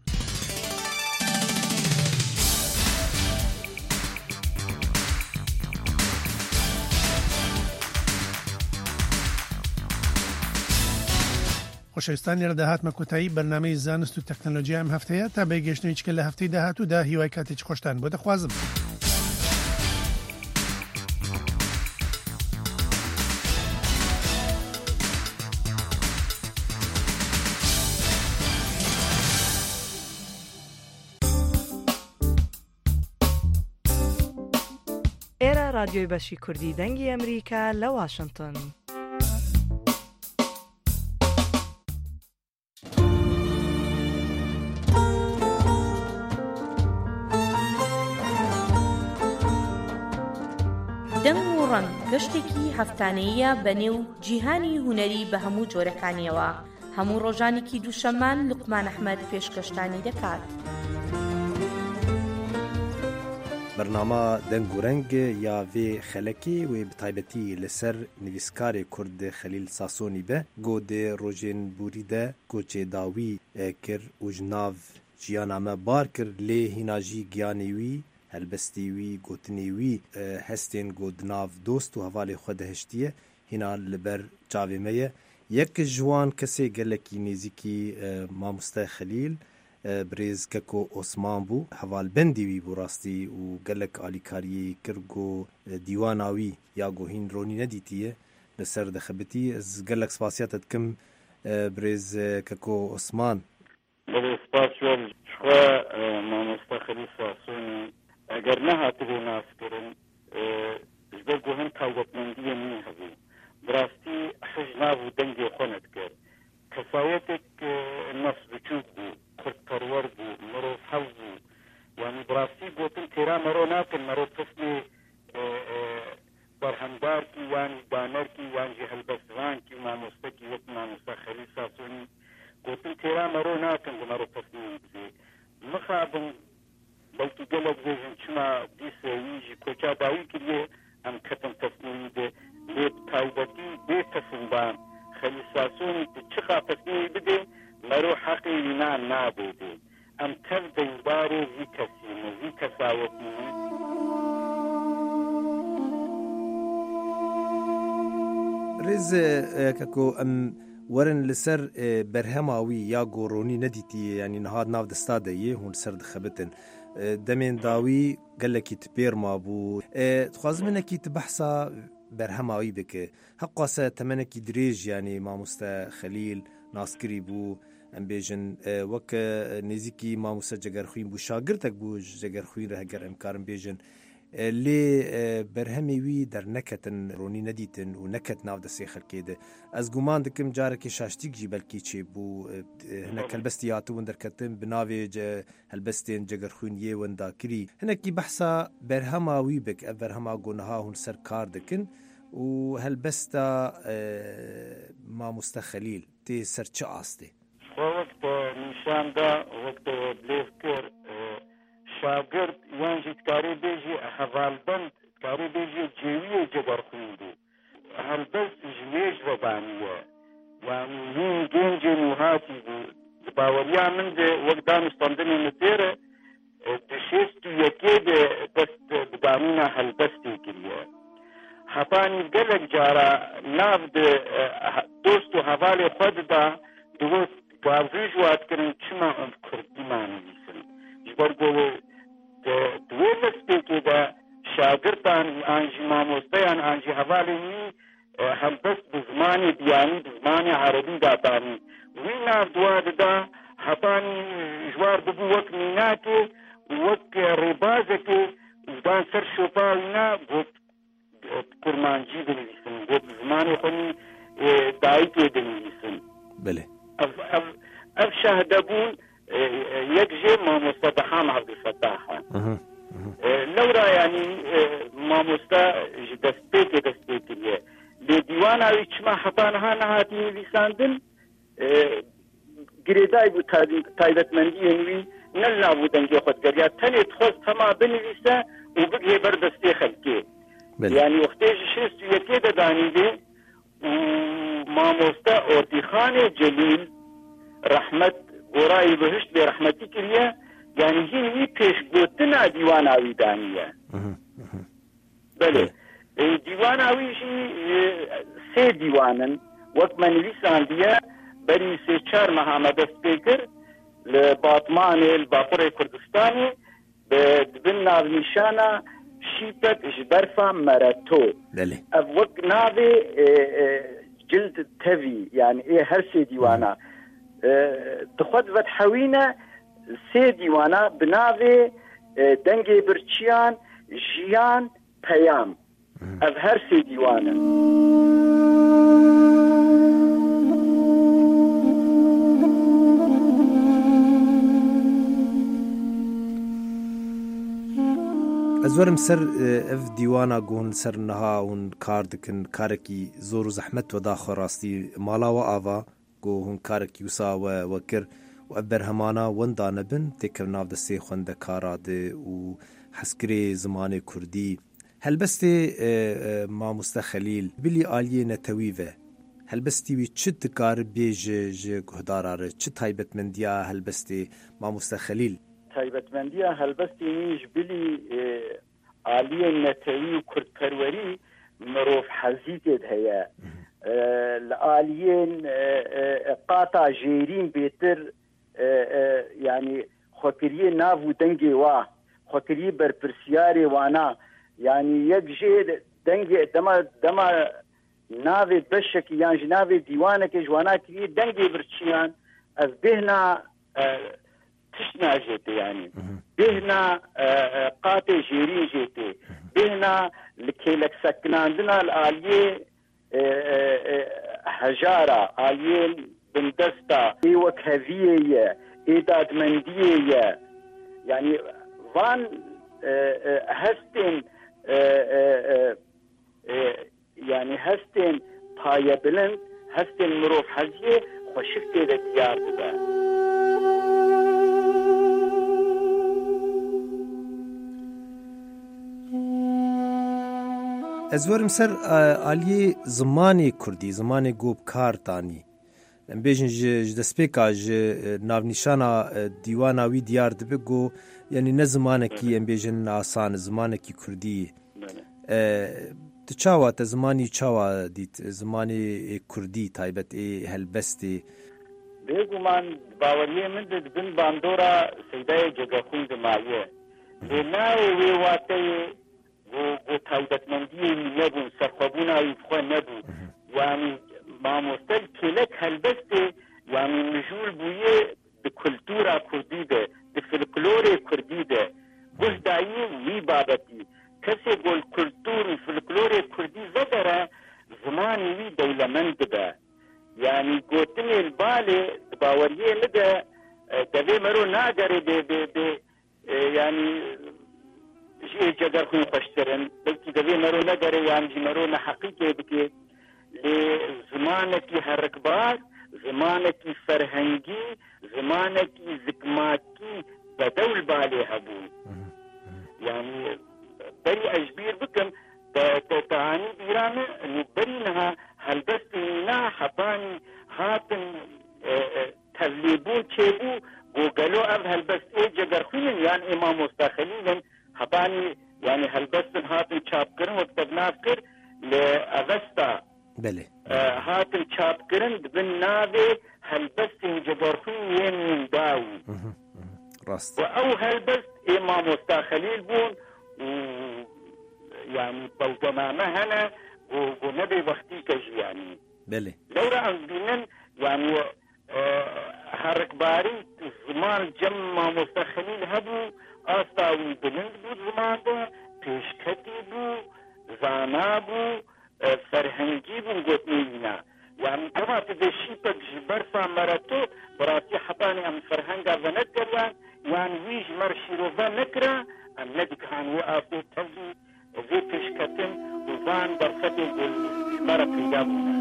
خۆشەویستان لێرە داهاتمە کۆتایی بەرنامەی زانست و تەکنۆلۆژیا ئەم هەفتەیە تا بەیگەشتنەوەی چکە لە هەفتەی داهاتوودا هیوای کاتێکی خۆشتان بۆ دەخوازم. ئێرە رادیۆی بەشی کوردی دەنگی ئەمریکا لە واشنگتن. دەنگ و ڕەنگ گەشتێکی هەفتانەیە بەنێو جیهانی هونەری بە هەموو جۆرەکانیەوە. هەموو ڕۆژانێکی دووشەممان لوقمان ئەحمەد پێشکەشتانی دەکات. برنامه دنگ و رنگ یا وی خلکی و بتایبتی لسر نویسکار کرد خلیل ساسونی به گود روژین بوری ده گوچه داوی کر و جناو جیانامه بار کر لی هیناجی گیانیوی هلبستیوی گوتنیوی هستین گود ناو دوست و حوالی خود هشتیه هینا لبر جاویمه یک جوان کسی گلکی نیزیکی ماموسته خلیل بریز ککو عثمان بو حوال بندی وی بو راستی و گلک آلیکاری کرگو دیواناوی یا گوهین رونی ندیتیه لسر دخبتی از گلک سپاسیاتت کم بریز ککو عثمان بله سپاسیال شخوا ماموستا خلیل ساسونی اگر نه هاتبو ناس کرن جبه گوهن تاوبتمندیه نی هبو براستی حجناو دنگی خونت کرد کسایتک نفس بچوک بو کرد پرور بو مرو حو بو یعنی براستی گوتن تیرا مرو ناکن مرو قسمی برهمدار کی یعنی بانر کی یعنی هلبستوان کی ماموستا کی وقت ماموستا خلیل ساسونی گوتن تیرا مرو ناکن مرو قسمی بزی مخابن بلکی گلک بیشن چما دیسه ویجی کچا داوی کریه هم کتن تصمیمی ده لیب تایبتی ده تصمیبان خلیل ساسونی چخا تصمیمی بده مرو حقی وینا نابوده ام تر دنباره وی کسیمه وی کساوتیمه رز ککو ام ورن لسر برهماوی یا گورونی ندیتی یعنی نهاد ناو دستا دیه هون سر دخبتن دمین داوی گلکی تپیر ما بو تخوازم انکی تبحثا برهماوی بکه حقاسه تمنکی دریج یعنی ماموستا خلیل ناسکری بو ام بیجن وک نزیکی ماموستا جگرخوین بو شاگرتک بو جگرخوین ره اگر امکارم بیجن لی برهمی وی در نکتن رونی ندیتن و نکت ناو دستی خلکی ده از گمان دکم جاره که شاشتیک جی بلکی چه بو هنک هلبستی آتو وندر کتن بناوی هلبستین جگرخوین یه وندا کری هنکی بحثا برهما وی بک برهما گونها هون سر کار دکن و هلبستا ما مستخلیل تی سر چه آسته وقت نشان دا وقت بلیف کر شاگرد یانجی تکاری بیجی حوالبند تکاری بیجی جیوی جبرخون بو هلبست جویج و بانیه یعنی هین گنج نوحاتی بو باوریا من ده وقت دانستاندنی نتیره تشیست یکی ده دست بدامینا هلبستی کریه حپانی گلک جارا ناف ده دوست و حوالی خود دا دوست بازویج واد کرن چما ام کردی مانی بیسن جبرگوه دویلس بیکی دا شاگردان آنجی ماموستیان آنجی حوالی نی هلبست بزمانی دیانی بزمانی عربی داتانی وی ناف دواد دا حپانی جوار ببو وک میناکی وک ریبازکی دان سر شوپاوینا گوت کرمانجی بنویسن گوت بزمانی خونی دایکی بنویسن بله اف شهدبون یک جه ماموستا دحام عبد الفتاحة لورا يعني ماموستا دستيك ليه لديوانا ويشما حطانها نهاتي لساندن قريداي بو تايدت مندي انوي نلنا بو دنجي خود قريا تاني تخوز تما بنويسا وبقهي بردستي خلقي يعني وقتيج شيستو يكيدا داني دي وماموستا اورديخاني جليل رحمت ورای بهشت به رحمتی کریه یعنی هی پیش گوتنا دیواناوی دانیه بله دیواناوی سه دیوانن وقت من لیسان دیه بەری سێ چار مەهامە دەست پێ کرد لە باتمانێ باپڕێ کوردستانی دبن ناونیشانە شیپەت ji berfa mereto ev wek navê cild tevî yani her sê dîwana dixwe vedhewîne sê dîwana bi navê dengê birçiyan jiyan peyam ev her sê dîwanin. Ez werim ser ev dîwana gon ser niha hûn kar dikin karekî zor û zehmet ve daxwe rastî mala we ava got hûn karekî wisa we kir û ev berhemana wenda nebin têkev nav destê xwendekara de û heskirê zimanê Kurdî. Helbestê Mamoste Xelîl bilî aliyê netewî ve helbestî wî çi dikare bêje ji guhdara re çi taybetmendiya helbestê Mamoste Xelîl تایبەتمەندیە هەلبەستی نیش بلی ئالیە نەتەوی و کوردپەروەری مرۆڤ حەزی تێت هەیە لە ئالیێن قاتا ژێرین بێتر ینی خۆکریە ناو و دەنگێ وا خۆکری بەرپرسیارێ وانا ینی یەک ژێ دەنگێ دەما ناوێ بەشێکی یان ژ ناوێ دیوانێکی جواناکری دەنگێ برچیان ئەس بێهنا تشنا جێتێ ینی بێهنا قاتێ ژێرین جێتێ بێهنا لە کێلەک سەکناندنا لە ئالیێ هەژارە ئالیێن بندەستە ئێوەک هەڤیەیە ئێدادمەندیەیە ینی وان هەستێن ینی هەستێن پایە بلند هەستێن مرۆڤ حەزیێ خۆشفتێ لە دیار ببە. Ez werim ser aliyê zimanê Kurdî zimanê gob kartanî em bêjin ji destpêka ji navnîşana dîwana wî diyar dibe got yanî ne zimanekî em bêjin asan zimanekî Kurdî tu çawa te zimanî çawa dît zimanê Kurdî taybet ê helbestê bêguman baweriyê min de dibin bandora seydayê cegaxûn dimaye lê navê wê wateyê و تایبەتمەندی نەبوو سەرخەبووناوی خۆ نەبوو یانی مامۆستە کێلەک هەلبەستێ یانی مژول بوویە د کولتورا کوردی de د فلکلۆرê کوردی de guhdayî wî babetî kesê gol kultur û folklorê kurdî vedere zimanê wî dewlemend dibe yani gotinê balê baweriyê min de devê mero nagere bê yani جی جگر خوی خوشترن بلکی دوی مرو نگره یان جی مرو نحقیقه بکه لی زمانکی حرکبار زمانکی فرهنگی زمانکی زکماکی بدول بالی هبو یعنی بری اجبیر بکم تعانی بیرانه بری نها هلبست نا حبانی هاتن تلیبون چیبو گوگلو اب هلبست ای جگر خوین یان امام مستخلیلن حبانی یعنی هلبستن هاتن چاپ کرن و کتب ناف کر لأغسطا بله هاتن چاپ کرن بن ناوی هلبستن جبرخون ین من داو راست و او هلبست امام مستا خلیل بون و یعنی بوزمامه هنه و نبی وقتی کج یعنی بله لورا انبینن یعنی حرکباری زمان جمع مستا خلیل هبو ئاستاوی بلند بوو زماندا پێشکەتی بوو زانا بوو فەرهەنگی بوو گوتنینا یعنی ئەماتە دەشیپەک ji berfa mereto بڕاستی حەبانی ئەم فەرهەنگا بە نەکردیان یان ویژ مەر شیرۆڤە نەکرا ئەم نەدیکان و ئافێ تەزی vê pêşketin û van derfetê gulmera peyda bûne.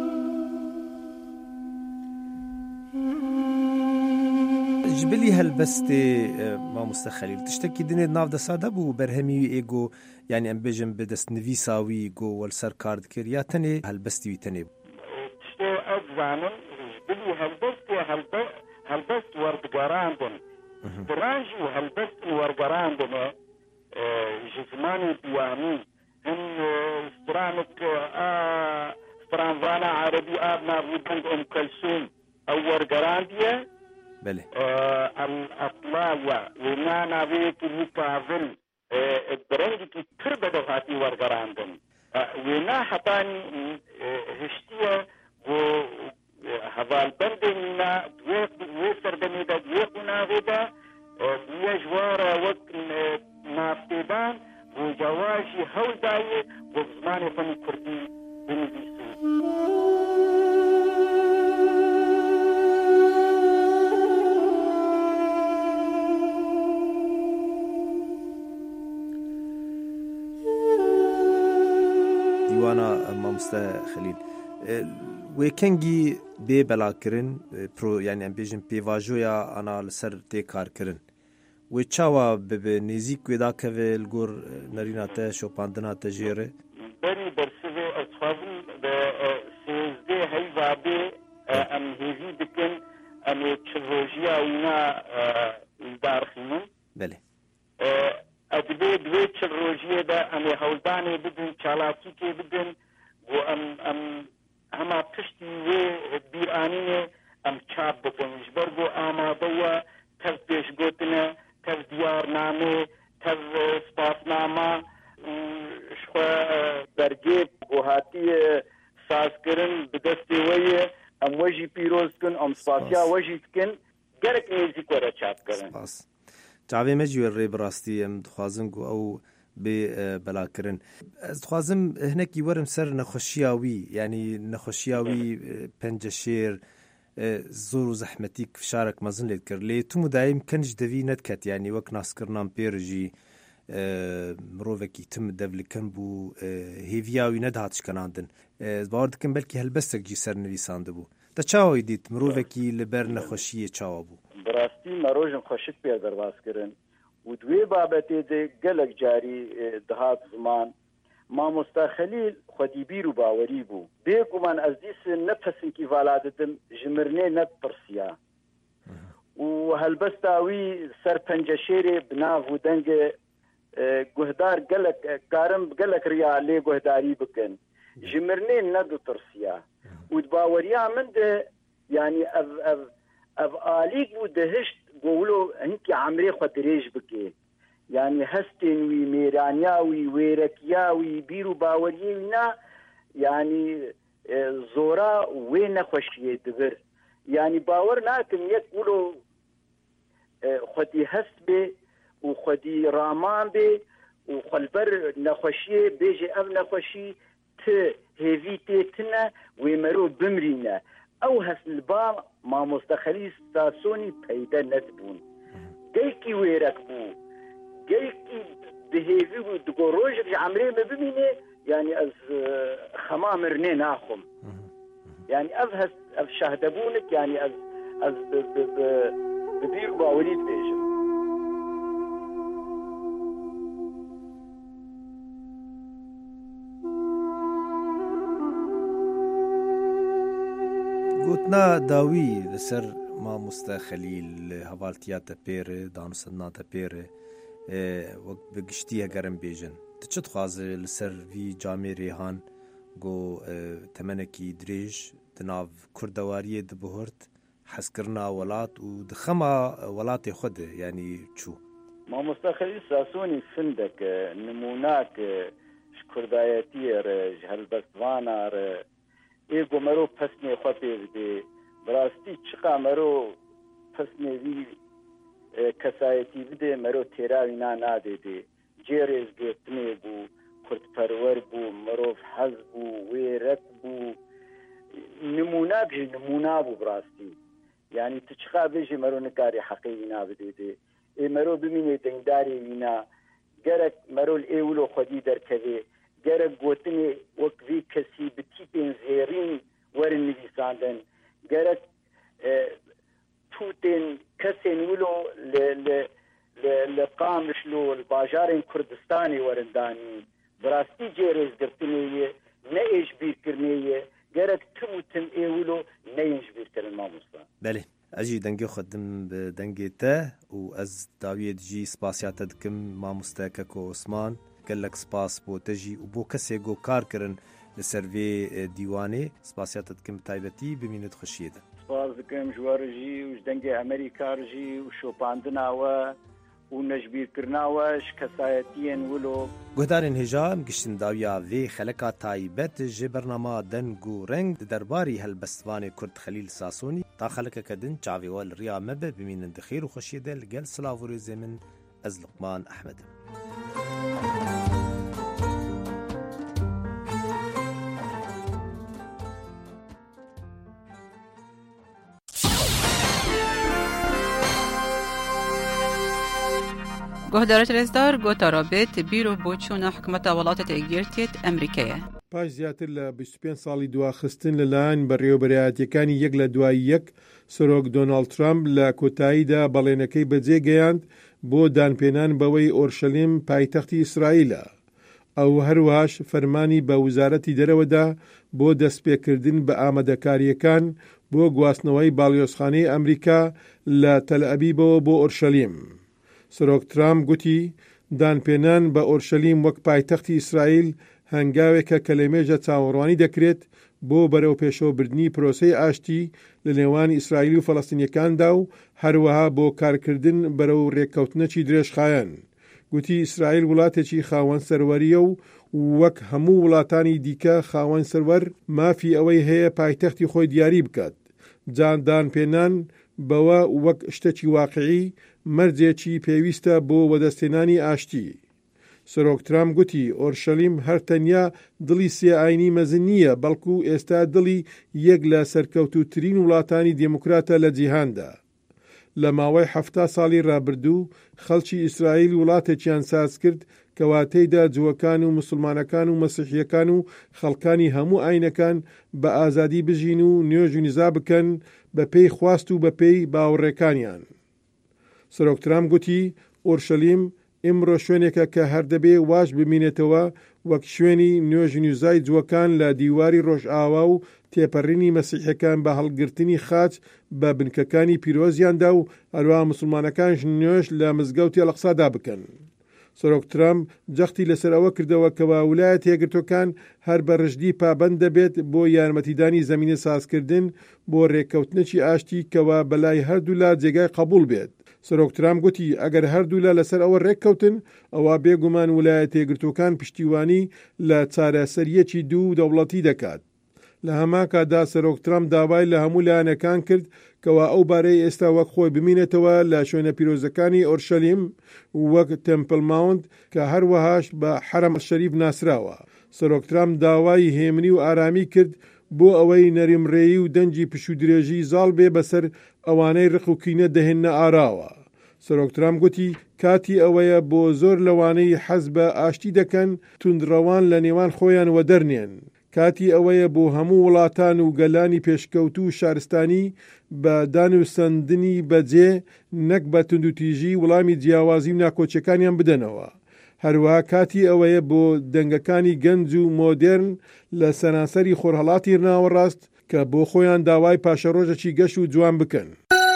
جبلی هەلبەستێ مامۆستا خەلیل تشتێکی دنێ ناو دەسادە بوو بەرهەمی ئێگۆ یعنی ئەم بێژم بە دەستنویساوی گۆ وەلسەر کار دکرد یا تەنێ هەلبەستی وی تەنێ تشتێ ئەو زانم جبلی هەلبەستێ هەلبەست وەردگەڕاندن درانژ و هەلبەست وەرگەڕاندنە ji zimanê dîwanî hin stranek stranvana Arabî av navî bend Kulsûm ئەو وەرگەڕاندیە ئەڵاوە وێنا ناوەیەکی مکاڤل برەنگێکی تر بەدەهاتی وەرگەڕاندن وێنا هەتانی هشتیە بۆ هەڤالبەندێنینا دوێ سەردەمێدا دوێ قوناغێدا ویە ژوارە وەک نافتێدان بۆ جاواژی هەولدایە بۆ زمانی خۆنی کوردی بنویسن. دیوانە مامۆستا خەلیل وێ کەنگی بێ بەلاکردن یعنی ئەم بێژن پێواژۆیە ئانا لەسەر تێ کارکردن وێ چاوە ببێ نێزیک وێداکەوێ لەگۆر نەریناتە شۆپاندناتە ژێرە بەری بەرسێ ئەسخوازم بە سێزدێ هەیڤابێ ئەم هێزی بکەن ئەمێ چ ڕۆژیە وینا دارخینن ئەدبێ دوێ چ ڕۆژیەدا ئەمێ هەولدانێ بدن چالاکی کێ بدن بۆ ئەم هەما پشتی وێ بیرانینێ ئەم چاپ بکەن ژبەر بۆ ئامادەوە تەز پێشگوتنە تەز دیارنامێ تەز سپاسنامە شخوا بەرگێ بۆ هاتی سازکردن بدەستێوەیە ئەم وەژی پیرۆزکن ئەم سپاسیا وەژی بکەن گەرەک نێزیک وەرە چاپکردن چاوێ مەجوێ ڕێ بڕاستی ئەم دخوازم و ئەو بێ بەلاکردن ئەس دخوازم هەنێکی وەرم سەر نەخۆشیاوی ینی نەخۆشیاوی پەنجە شێر زۆر و زەحمەتی فشارێک مەزن لێت کرد لێ توم و دایم کەنج دەوی نەتکەت ینی وەک ناسکردنان پێرژی مرۆڤێکی تم دەڤلکەم بوو هێڤیاوی نەدات شکەناندن باوەڕ دکەم بەلکی هەلبەستێکی سەرنویساندە بوو دە چاوەی دیت مرۆڤێکی لەبەر نەخۆشیە چاوە بوو بڕاستی مەڕۆژم خۆشت پێ دەرباسکردن و دوێ بابەتێ گەلک جاری دەهات زمان مامۆستا خەلیل خودیبیر و باوەری بوو بێگومان ئەس دیسن نەپەسنکی ڤالاددم ژمرنێ نەتپرسیا و هەلبەستاوی سەر پەنجە شێرێ بناو و دەنگە گوهدار گەلک کارم گەلک ڕیا لێ گوهداری بکەن ژمرنێ نەدوترسیا و باوەریا من دە ینی ئەv ئالیک بوو دەهشت بۆ ولۆ هینکی عەمرێ خۆ درێژ بکێ ینی هەستێن وی مێرانیاوی وێرەکیاوی بیر و باوەریێوینا ینی زۆرا وێ نەخۆشیێ دبر ینی باوەڕ ناکەم یەک ولۆ خۆتی هەست بێ و خودی ڕامان بێ و خەلبەر نەخۆشیێ بێژێ ئەم نەخۆشی ت هێڤی تێتنە وێ مەرۆ بمرینە ئەو هەسلبا مامۆستا خەلیل ستاسۆنی پەیدە نەتبوون گەیکی وێرەک بوو گەیکی دهێڤی بوو دگۆ ڕۆژێک عەمرێ مە ببینێ ینی ئەس خەما مرنێ ناخۆم ینی ئەv شەهدەبوونت ینی ئەس ببیر و باوەریت بێژم گوتنا داوی لەسەر مامۆستا خەلیل هەڤالتیاتە پێرە دانوسەندناتە پێرە وەک بگشتی هەگەرم بێژن چ دخوازە لەسەر وی جامێ رێهان گۆ تەمەنێکی درێژ دناو کوردەواریە دبهورد حەزکردنا وڵات و دخەما وڵاتێ خودە ینی چوو مامۆستا خەلیل ساسۆنی فندەکە نموناکە کوردایەتیێرە هەلبەستوانارە ئێگۆ مەرۆ پەسنێ خۆ پێ بدێ بڕاستی چقا مەرۆ پەسنێوی کەسایەتی بدێ مەرۆ تێراوی نادێدێ جێرێز گرتنێ بوو کوردپەروەر بوو مرۆڤ حەز بوو وێرەک بوو نموناکژ نمونا بوو بڕاستی ینی تو چقا بێژێ مەرۆ نکاری حەقی وینا بدێدێ ئێ مەرۆ ببینێ دەنگداری وینا گەرەک مەرۆل ئێولۆ خودی دەرکەوێ گەرە گوتنێ وەکوی کەسی بتیپێن زێرین وەرن نویساندن گەرە توتێن کەسێن ولۆ لە قامشلۆ باژارên کوردستانی وەرندانی بڕاستی جێرێزگرتنێیە نەئێش بیرکردنێیە گەرەک تموتن ئێولۆ نەیەش بیرکردن مامۆستا بەێ ئەژی دەنگی خودم دەنگێتە و ئەس داویە دژی سپاسیاتە دکم مامۆستایەکە کۆ عوسمان گەلک سپاس بۆ تەژی و بۆ کەسێک گۆ کارکردن لەسەر وێ دیوانێ سپاسیاتە دکم تایبەتی ببینێت خۆشیێدە سپاس دەکەم ژوارژی و دەنگی ئەمریکارژی و شۆپاندناوە و نەژبیرکردناوەش کەسایەتیان ولۆ گهدارên hêja giştindawiya vê xeleka taybet ji bernama deng û reng di derbarî helbestvanê Kurd Xelîl Sasonî ta xelekeke din çavê we li riya me be bimînin di xêr û xweşiyê de li gel silav û rêzê min ez Luqman Ehmed im. گهدارت رزدار گوتا رابط بیرو بۆچوونە حکومەتە وڵاتە تێگیرتێت ئەمریکایە. پاش زیاتر لە 25 ساڵی دواخستن لەلایەن بەڕێوەبەرایەتیەکانی یەک لە دوای یەک سەرۆک دۆناڵد ترامپ لە کۆتاییدا بەڵێنەکەی بەجێگەیاند بۆ دانپێنان بەوەی ئۆرشەلیم پایتەختی ئیسرائیلە. ئەو هەروەهاش فەرمانی بە وزارەتی دەرەوەدا بۆ دەستپێکردن بە ئامادەکاریەکان بۆ گواستنەوەی باڵیۆزخانەی ئەمریکا لە تەلئەبیبەوە بۆ ئۆرشەلیم. سەرۆک ترامپ گوتی دانپێنان بە ئۆرشەلیم وەک پایتەختی ئیسرائیل هەنگاوێکە کە لەمێژە چاوەڕوانی دەکرێت بۆ بەرەو پێشەوەبردنی پرۆسەی ئاشتی لە نێوان ئیسرائیل و فەڵەستینیەکاندا و هەروەها بۆ کارکردن بەرەو ڕێککەوتنەکی درێژخایەن. گوتی ئیسرائیل وڵاتێکی خاوەن سەروەریە و وەک هەموو وڵاتانی دیکە خاوەن سەروەر مافی ئەوەی هەیە پایتەختی خۆی دیاری بکات. جان دانپێنان بەوە وەک شتێکی واقعی مەرجێکی پێویستە بۆ وەدەستێنانی ئاشتی. سەرۆک ترامپ گوتی ئۆرشەلیم هەر تەنیا دڵی سێ ئاینی مەزن نییە بەڵکو ئێستا دڵی یەک لە سەرکەوتووترین وڵاتانی دموکراتە لە جیهاندا. لە ماوەی 70 ساڵی ڕابردوو خەڵکی ئیسرائیل وڵاتێکیان ساز کرد کە واتەیدا جووەکان و مسلمانەکان و مەسیحیەکان و خەڵکانی هەموو ئاینەکان بە ئازادی بژین و نوێژ و نیزا بکەن بە پێی خواست و بە پێی باوەڕێکانیان. سەرۆک ترامپ گوتی ئۆرشەلیم ئێمڕۆ شوێنێکە کە هەردەبێ واش بمینێتەوە وەک شوێنی نوێژ و نیوزای جووەکان لە دیواری ڕۆژئاوا و تێپەڕینی مەسیحەکان بە هەڵگرتنی خاچ بە بنکەکانی پیرۆزیاندا و هەروە مسلمانەکانش نوێژ لە مزگەوتی ئەڵەقسادا بکەن. سەرۆک ترامپ جەختی لەسەر ئەوە کردەوە کە ویلایەتە یەکگرتوەکان هەر بە ڕژدی پابەند دەبێت بۆ یارمەتیدانی زەمینە سازکردن بۆ ڕێککەوتنەکی ئاشتی کەوا بەلای هەردوو لا جێگای قبول بێت. سەرۆک ترامپ گوتی ئەگەر هەردوو لا لەسەر ئەوە ڕێککەوتن ئەوە بێگومان ویلایەتە یەکگرتوەکان پشتیوانی لە چارەسەریەکی دوو دەوڵەتی دەکات. لە هەماکادا سەرۆک ترامپ داوای لە هەموو لایەنەکان کرد کەوا ئەو بارەی ئێستا وەک خۆی بمینێتەوە لە شوێنە پیرۆزەکانی ئۆرشەلیم وەک تێمپڵ ماوند کە هەروەهاش بە حەرەم شەریف ناسراوە. سەرۆک ترامپ داوای هێمنی و ئارامی کرد بۆ ئەوەی نەریمڕێیی و دەنجی پشودرێژی زاڵ بێ بەسەر ئەوانەی ڕق و کینە دەهێنە ئاراوە. سەرۆک ترامپ گوتی کاتی ئەوەیە بۆ زۆر لەوانەی حەز بە ئاشتی دەکەن توندڕەوان لە نێوان خۆیان وەدەرنێن. کاتی ئەوەیە بۆ هەموو وڵاتان و گەلانی پێشکەوت و شارستانی بە دانووسەندنی بەجێ نەک بە توندوتیژی وەڵامی جیاوازی و ناکۆچەکانیان بدەنەوە. هەروەها کاتی ئەوەیە بۆ دەنگەکانی گەنج و مۆدێرن لە سەرانسەری خۆرهەڵاتی ناوەڕاست کە بۆ خۆیان داوای پاشەڕۆژێکی گەشت و جوان بکەن.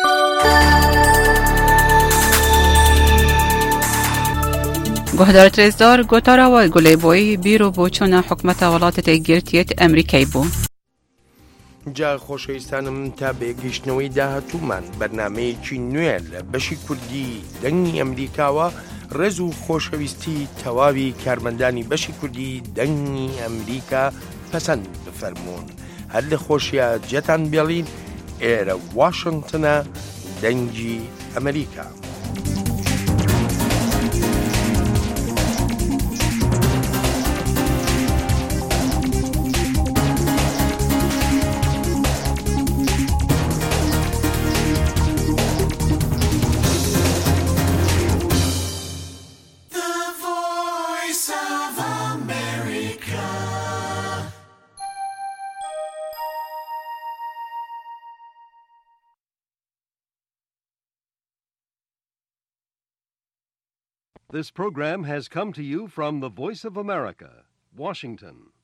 گهدارت رزدار گۆتاراوای گولەیبۆی بیرۆ بۆچوونە حکومەتە وڵاتە تێگیرتێت ئەمریکای بوو. جا خۆشەویستانم تا بێگەیشتنەوەی داهاتوومان بەرنامەیەکی نوێ لە بەشی کوردی دەنگی ئەمریکاوە ڕێز و خۆشەویستی تەواوی کارمەندانی بەشی کوردی دەنگی ئەمریکا پەسەند بفەرمونون. هەر لە خۆشیە جێتان بێڵین ئێرە واشنگتنە دەنگی ئەمریکا. This program has come to you from the Voice of America, Washington.